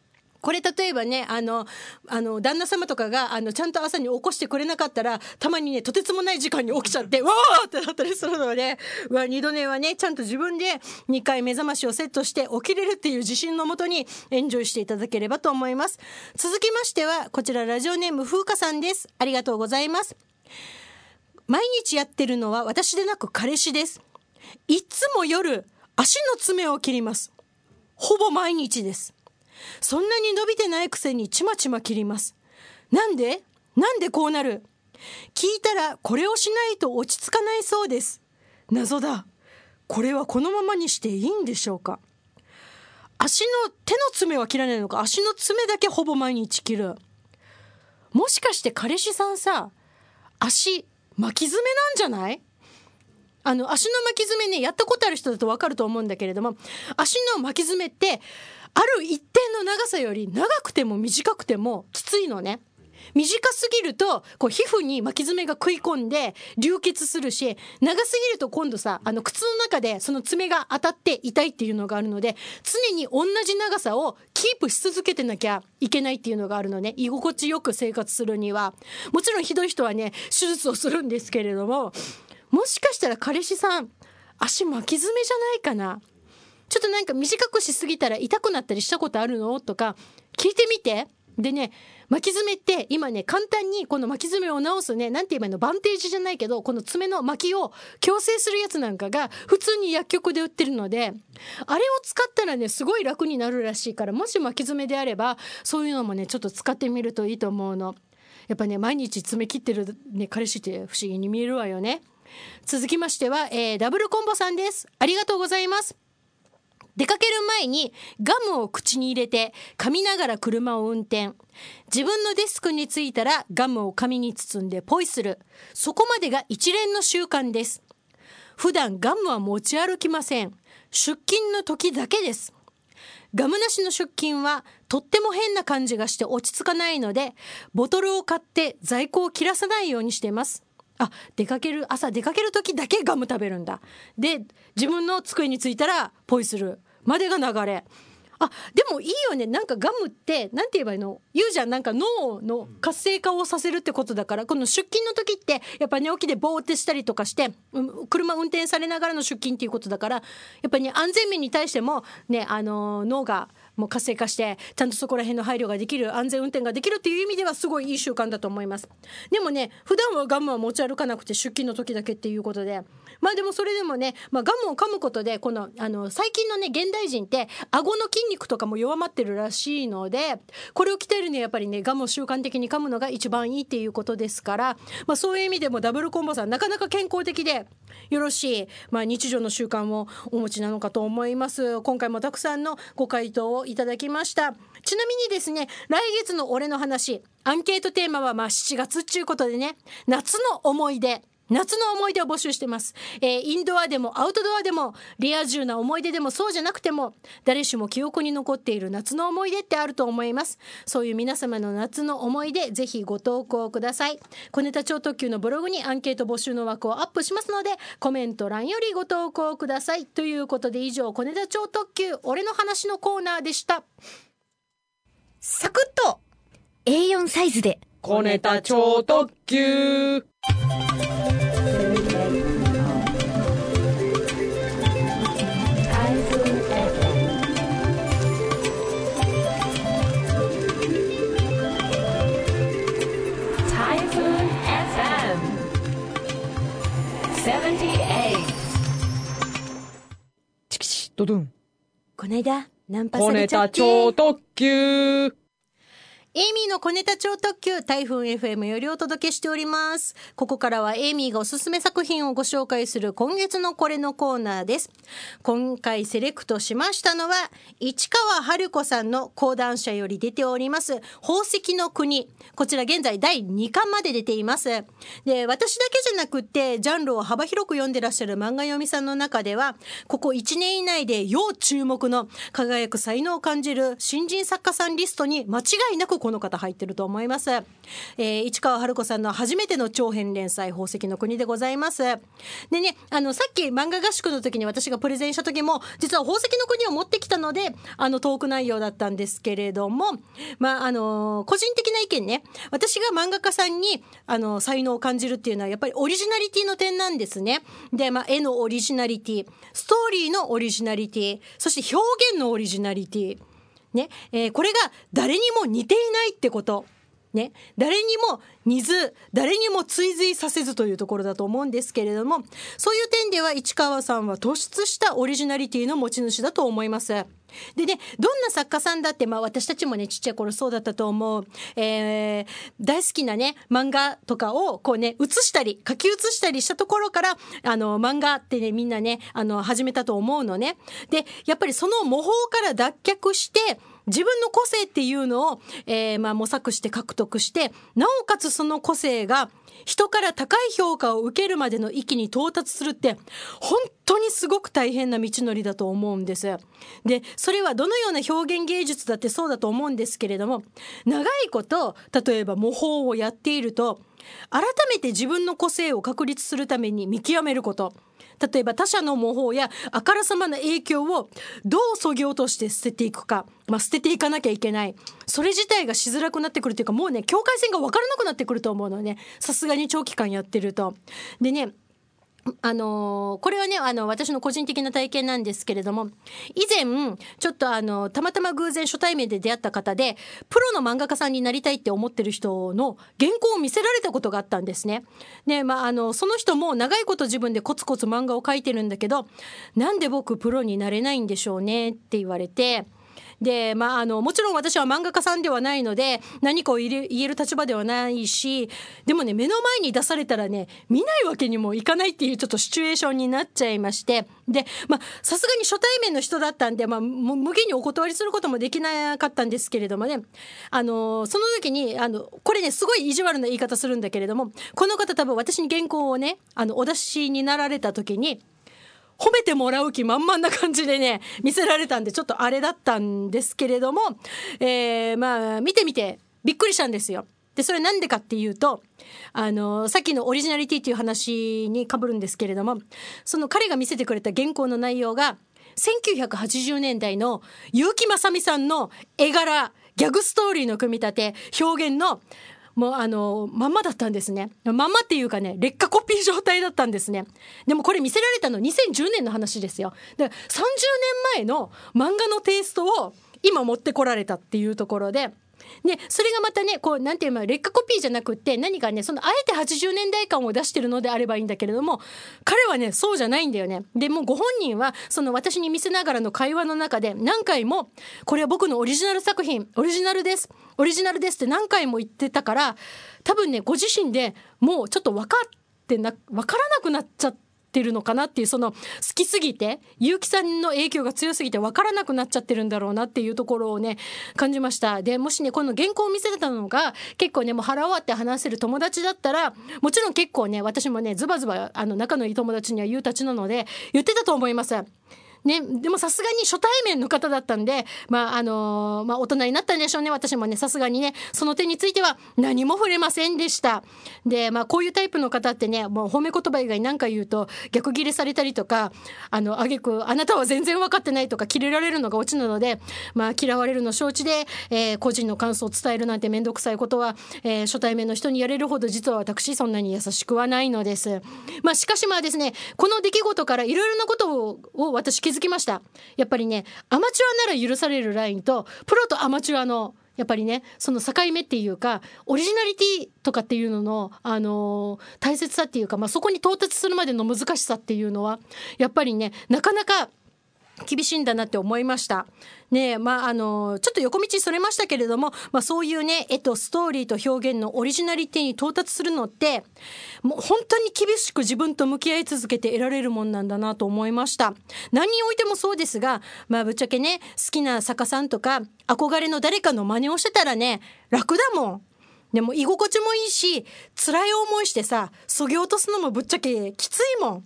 これ例えばね、あの、あの、旦那様とかが、あの、ちゃんと朝に起こしてくれなかったら、たまにね、とてつもない時間に起きちゃって、わーってなったりするので、わ二度寝はね、ちゃんと自分でにかい目覚ましをセットして起きれるっていう自信のもとにエンジョイしていただければと思います。続きましては、こちらラジオネーム風花さんです。ありがとうございます。毎日やってるのは私でなく彼氏です。いつも夜、足の爪を切ります。ほぼ毎日です。そんなに伸びてないくせにちまちま切ります。なんで？なんでこうなる？聞いたらこれをしないと落ち着かないそうです。謎だ。これはこのままにしていいんでしょうか？足の手の爪は切らないのか、足の爪だけほぼ毎日切る。もしかして彼氏さんさ、足巻き爪なんじゃない？あの足の巻き爪ね、やったことある人だと分かると思うんだけれども、足の巻き爪ってある一定の長さより長くても短くてもきついのね。短すぎるとこう皮膚に巻き爪が食い込んで流血するし、長すぎると今度さ、あの靴の中でその爪が当たって痛いっていうのがあるので、常に同じ長さをキープし続けてなきゃいけないっていうのがあるのね。居心地よく生活するには。もちろんひどい人はね、手術をするんですけれども、もしかしたら彼氏さん足巻き爪じゃないかな。ちょっとなんか短くしすぎたら痛くなったりしたことあるのとか聞いてみて。でね、巻き爪って今ね、簡単にこの巻き爪を治すね、なんて言えばいいの、バンテージじゃないけど、この爪の巻きを矯正するやつなんかが普通に薬局で売ってるので、あれを使ったらね、すごい楽になるらしいから、もし巻き爪であればそういうのもね、ちょっと使ってみるといいと思うの。やっぱね、毎日爪切ってる、ね、彼氏って不思議に見えるわよね。続きましては、えー、ダブルコンボさんです。ありがとうございます。出かける前にガムを口に入れて噛みながら車を運転。自分のデスクに着いたらガムを紙に包んでポイする。そこまでが一連の習慣です。普段ガムは持ち歩きません。出勤の時だけです。ガムなしの出勤はとっても変な感じがして落ち着かないので、ボトルを買って在庫を切らさないようにしています。あ、出かける朝出かける時だけガム食べるんだ。で、自分の机に着いたらポイするまでが流れ。あ、でもいいよね。なんかガムってなんて言えばいいの、言うじゃん、なんか脳の活性化をさせるってことだから、この出勤の時ってやっぱ寝起きでボーってしたりとかして、うん、車運転されながらの出勤っていうことだから、やっぱりね、安全面に対してもね、あのー、脳がもう活性化してちゃんとそこら辺の配慮ができる、安全運転ができるっていう意味ではすごいいい習慣だと思います。でもね、普段はガムは持ち歩かなくて出勤の時だけっていうことで、まあでもそれでもね、まあ、ガムを噛むことでこのあの最近のね、現代人って顎の筋肉とかも弱まってるらしいので、これを鍛えるにはやっぱりね、ガムを習慣的に噛むのが一番いいっていうことですから、まあ、そういう意味でもダブルコンボさんなかなか健康的でよろしい、まあ、日常の習慣をお持ちなのかと思います。今回もたくさんのご回答をいただきました。ちなみにですね、来月の俺の話、アンケートテーマはまあしちがつっていうことでね、夏の思い出、夏の思い出を募集してます、えー、インドアでもアウトドアでもリア充な思い出でもそうじゃなくても誰しも記憶に残っている夏の思い出ってあると思います。そういう皆様の夏の思い出、ぜひご投稿ください。小ネタ超特急のブログにアンケート募集の枠をアップしますので、コメント欄よりご投稿ください。ということで以上、小ネタ超特急俺の話のコーナーでした。 サクッと エーよん サイズで小ネタ超特急。チキチドドン。 こないだナンパ小ネタされちゃって超特急。 エイミーの小ネタ超特急、台風 エフエム よりお届けしております。ここからはエイミーがおすすめ作品をご紹介する今月のこれのコーナーです。今回セレクトしましたのは市川春子さんの講談社より出ております宝石の国。こちら現在だいにかんまで出ています。で、私だけじゃなくってジャンルを幅広く読んでらっしゃる漫画読みさんの中では、ここいちねん以内で要注目の輝く才能を感じる新人作家さんリストに間違いなくこの方入ってると思います。えー、市川春子さんの初めての長編連載、宝石の国でございます。でね、あのさっき漫画合宿の時に私がプレゼンした時も実は宝石の国を持ってきたのであのトーク内容だったんですけれども、まああの個人的な意見ね、私が漫画家さんにあの才能を感じるっていうのはやっぱりオリジナリティの点なんですね。で、まあ、絵のオリジナリティ、ストーリーのオリジナリティ、そして表現のオリジナリティね、えー、これが誰にも似ていないってことね、誰にも似ず誰にも追随させずというところだと思うんですけれども、そういう点では市川さんは突出したオリジナリティの持ち主だと思います。でね、どんな作家さんだって、まあ、私たちもねちっちゃい頃そうだったと思う、えー、大好きなね漫画とかをこうね写したり書き写したりしたところからあの漫画ってねみんなねあの始めたと思うのね。でやっぱりその模倣から脱却して自分の個性っていうのを、えーまあ、模索して獲得してなおかつその個性が人から高い評価を受けるまでの域に到達するって本当にすごく大変な道のりだと思うんです。でそれはどのような表現芸術だってそうだと思うんですけれども、長いこと例えば模倣をやっていると改めて自分の個性を確立するために見極めること、例えば他者の模倣やあからさまな影響をどう削ぎ落として捨てていくか、まあ、捨てていかなきゃいけない、それ自体がしづらくなってくるというか、もうね境界線が分からなくなってくると思うのね、さすがに長期間やってると。でねあのー、これはねあの私の個人的な体験なんですけれども、以前ちょっとあのたまたま偶然初対面で出会った方でプロの漫画家さんになりたいって思ってる人の原稿を見せられたことがあったんですね。で、まあ、あのその人も長いこと自分でコツコツ漫画を描いてるんだけど、なんで僕プロになれないんでしょうねって言われて、で、まあ、あのもちろん私は漫画家さんではないので何かを言え、言える立場ではないし、でもね目の前に出されたらね見ないわけにもいかないっていうちょっとシチュエーションになっちゃいまして、でまあさすがに初対面の人だったんで、まあ、無限にお断りすることもできなかったんですけれどもね、あのその時にあのこれねすごい意地悪な言い方するんだけれども、この方多分私に原稿をねあのお出しになられた時に褒めてもらう気満々な感じでね見せられたんでちょっとあれだったんですけれども、えー、まあ見てみてびっくりしたんですよ。でそれなんでかっていうとあのさっきのオリジナリティっていう話に被るんですけれども、その彼が見せてくれた原稿の内容がせんきゅうひゃくはちじゅうねんだいの結城正美さんの絵柄ギャグストーリーの組み立て表現のもうあのまんまだったんですね。まんまっていうかね劣化コピー状態だったんですね。でもこれ見せられたのにせんじゅうねんの話ですよ。でさんじゅうねんまえの漫画のテイストを今持ってこられたっていうところで、でそれがまたねこうなんていうの劣化コピーじゃなくって何かねそのあえてはちじゅうねんだい感を出してるのであればいいんだけれども、彼はねそうじゃないんだよね。でもうご本人はその私に見せながらの会話の中で何回もこれは僕のオリジナル作品オリジナルですオリジナルですって何回も言ってたから、多分ねご自身でもうちょっと分かってな分からなくなっちゃってるのかなっていう、その好きすぎて結城さんの影響が強すぎて分からなくなっちゃってるんだろうなっていうところをね感じました。でもしねこの原稿を見せてたのが結構ねもう腹割って話せる友達だったら、もちろん結構ね私もねズバズバあの仲のいい友達には言うたちなので言ってたと思いますね。でもさすがに初対面の方だったんで、まああのーまあ、大人になったんでしょうね。私もねさすがにねその点については何も触れませんでした。で、まあ、こういうタイプの方ってねもう褒め言葉以外何か言うと逆ギレされたりとか、あの挙句あなたは全然分かってないとかキレられるのがオチなので、まあ、嫌われるの承知で、えー、個人の感想を伝えるなんて面倒くさいことは、えー、初対面の人にやれるほど実は私そんなに優しくはないのです。まあ、しかしまあですねこの出来事からいろいろなことを、を私気づきました。やっぱりねアマチュアなら許されるラインとプロとアマチュアのやっぱりねその境目っていうかオリジナリティとかっていうのの、あのー、大切さっていうか、まあ、そこに到達するまでの難しさっていうのはやっぱりねなかなか厳しいんだなって思いましたね。まああのちょっと横道それましたけれども、まあ、そういうね絵とストーリーと表現のオリジナリティに到達するのってもう本当に厳しく自分と向き合い続けて得られるもんなんだなと思いました。何においてもそうですが、まあ、ぶっちゃけね好きな作家さんとか憧れの誰かの真似をしてたらね楽だもん。でも居心地もいいし辛い思いしてさそぎ落とすのもぶっちゃけきついもん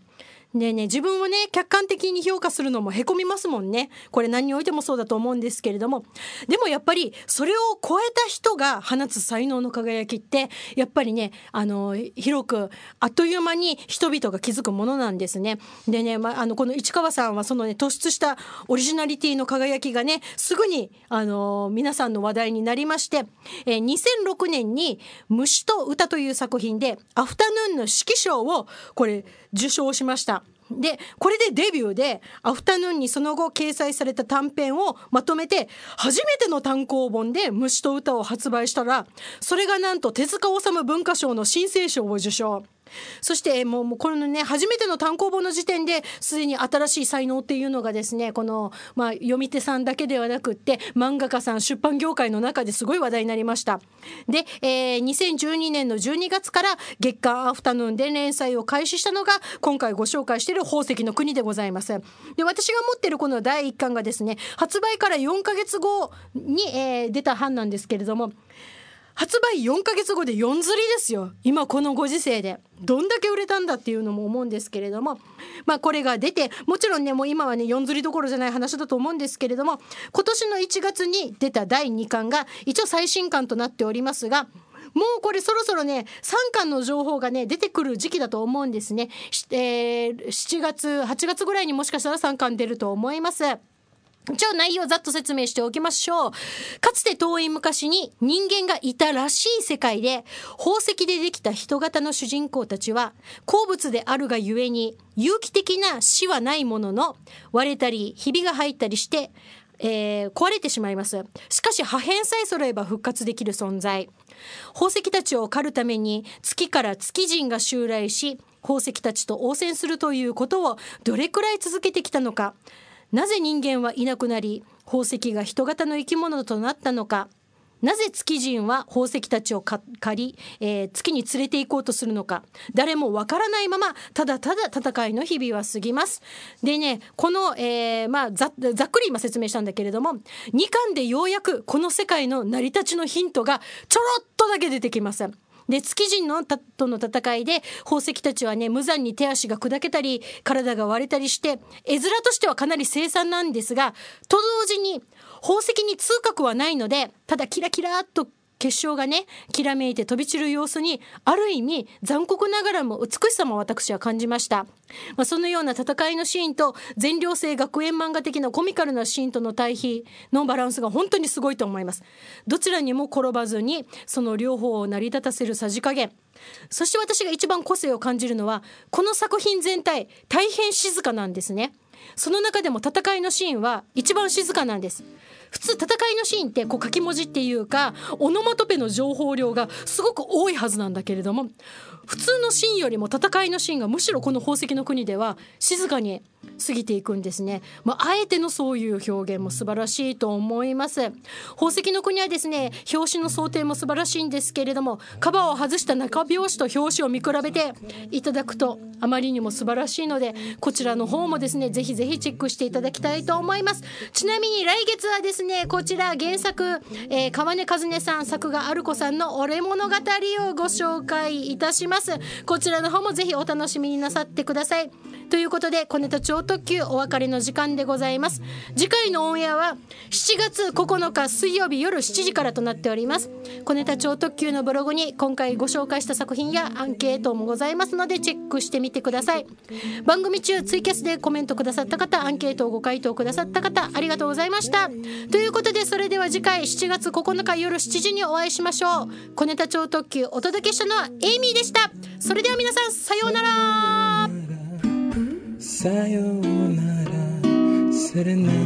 でね、自分をね客観的に評価するのもへこみますもんね。これ何においてもそうだと思うんですけれども、でもやっぱりそれを超えた人が放つ才能の輝きってやっぱりね、あの広くあっという間に人々が気づくものなんですね。でね、まあ、あのこの市川さんはそのね突出したオリジナリティの輝きがねすぐにあの皆さんの話題になりまして、えー、にせんろくねんに虫と歌という作品でアフタヌーンの指揮賞をこれ受賞しました。でこれでデビューでアフタヌーンにその後掲載された短編をまとめて初めての単行本で虫と歌を発売したら、それがなんと手塚治虫文化賞の新星賞を受賞。そしてもう、もうこのね初めての単行本の時点ですでに新しい才能っていうのがですね、この、まあ、読み手さんだけではなくって漫画家さん、出版業界の中ですごい話題になりました。で、えー、にせんじゅうにねんのじゅうにがつから月刊アフタヌーンで連載を開始したのが今回ご紹介している宝石の国でございます。で私が持っているこのだいいっかんがですね発売からよんかげつごに、えー、出た版なんですけれども、発売よんかげつごでよん釣りですよ。今このご時世でどんだけ売れたんだっていうのも思うんですけれども、まあこれが出て、もちろんねもう今はねよん釣りどころじゃない話だと思うんですけれども、今年のいちがつに出ただいにかんが一応最新刊となっておりますが、もうこれそろそろねさんかんの情報がね出てくる時期だと思うんですね。えー、しちがつはちがつぐらいにもしかしたらさんかん出ると思います。一応内容をざっと説明しておきましょう。かつて遠い昔に人間がいたらしい世界で、宝石でできた人型の主人公たちは鉱物であるがゆえに有機的な死はないものの、割れたりひびが入ったりして、えー、壊れてしまいます。しかし破片さえ揃えば復活できる存在。宝石たちを狩るために月から月人が襲来し、宝石たちと応戦するということをどれくらい続けてきたのか。なぜ人間はいなくなり宝石が人型の生き物となったのか。なぜ月人は宝石たちを借り、えー、月に連れて行こうとするのか。誰もわからないままただただ戦いの日々は過ぎます。でねこの、えーまあ、ざ, ざっくり今説明したんだけれども、にかんでようやくこの世界の成り立ちのヒントがちょろっとだけ出てきます。で月人のたとの戦いで宝石たちはね無残に手足が砕けたり体が割れたりして絵面としてはかなり凄惨なんですが、と同時に宝石に痛覚はないので、ただキラキラっと結晶がねきらめいて飛び散る様子にある意味残酷ながらも美しさも私は感じました。まあ、そのような戦いのシーンと全寮制学園漫画的なコミカルなシーンとの対比のバランスが本当にすごいと思います。どちらにも転ばずにその両方を成り立たせるさじ加減。そして私が一番個性を感じるのはこの作品全体大変静かなんですね。その中でも戦いのシーンは一番静かなんです。普通戦いのシーンってこう書き文字っていうかオノマトペの情報量がすごく多いはずなんだけれども、普通のシーンよりも戦いのシーンがむしろこの宝石の国では静かに過ぎていくんですね。まあ、あえてのそういう表現も素晴らしいと思います。宝石の国はですね表紙の想定も素晴らしいんですけれども、カバーを外した中表紙と表紙を見比べていただくとあまりにも素晴らしいので、こちらの方もですねぜひぜひチェックしていただきたいと思います。ちなみに来月はですねこちら原作、えー、川根和音さん作画あるこさんの俺物語をご紹介いたします。こちらの方もぜひお楽しみになさってください。ということで小ネタ超特急お別れの時間でございます。次回のオンエアはしちがつここのか水曜日夜しちじからとなっております。小ネタ超特急のブログに今回ご紹介した作品やアンケートもございますのでチェックしてみてください。番組中ツイキャスでコメントくださった方、アンケートをご回答くださった方ありがとうございました。ということでそれでは次回しちがつここのか夜しちじにお会いしましょう。小ネタ超特急お届けしたのはエイミーでした。それでは皆さんさようなら。 さようならセレナ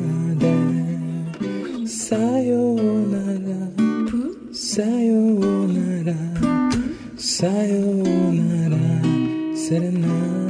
ーデ、さようならさようならさようならセレナーデ。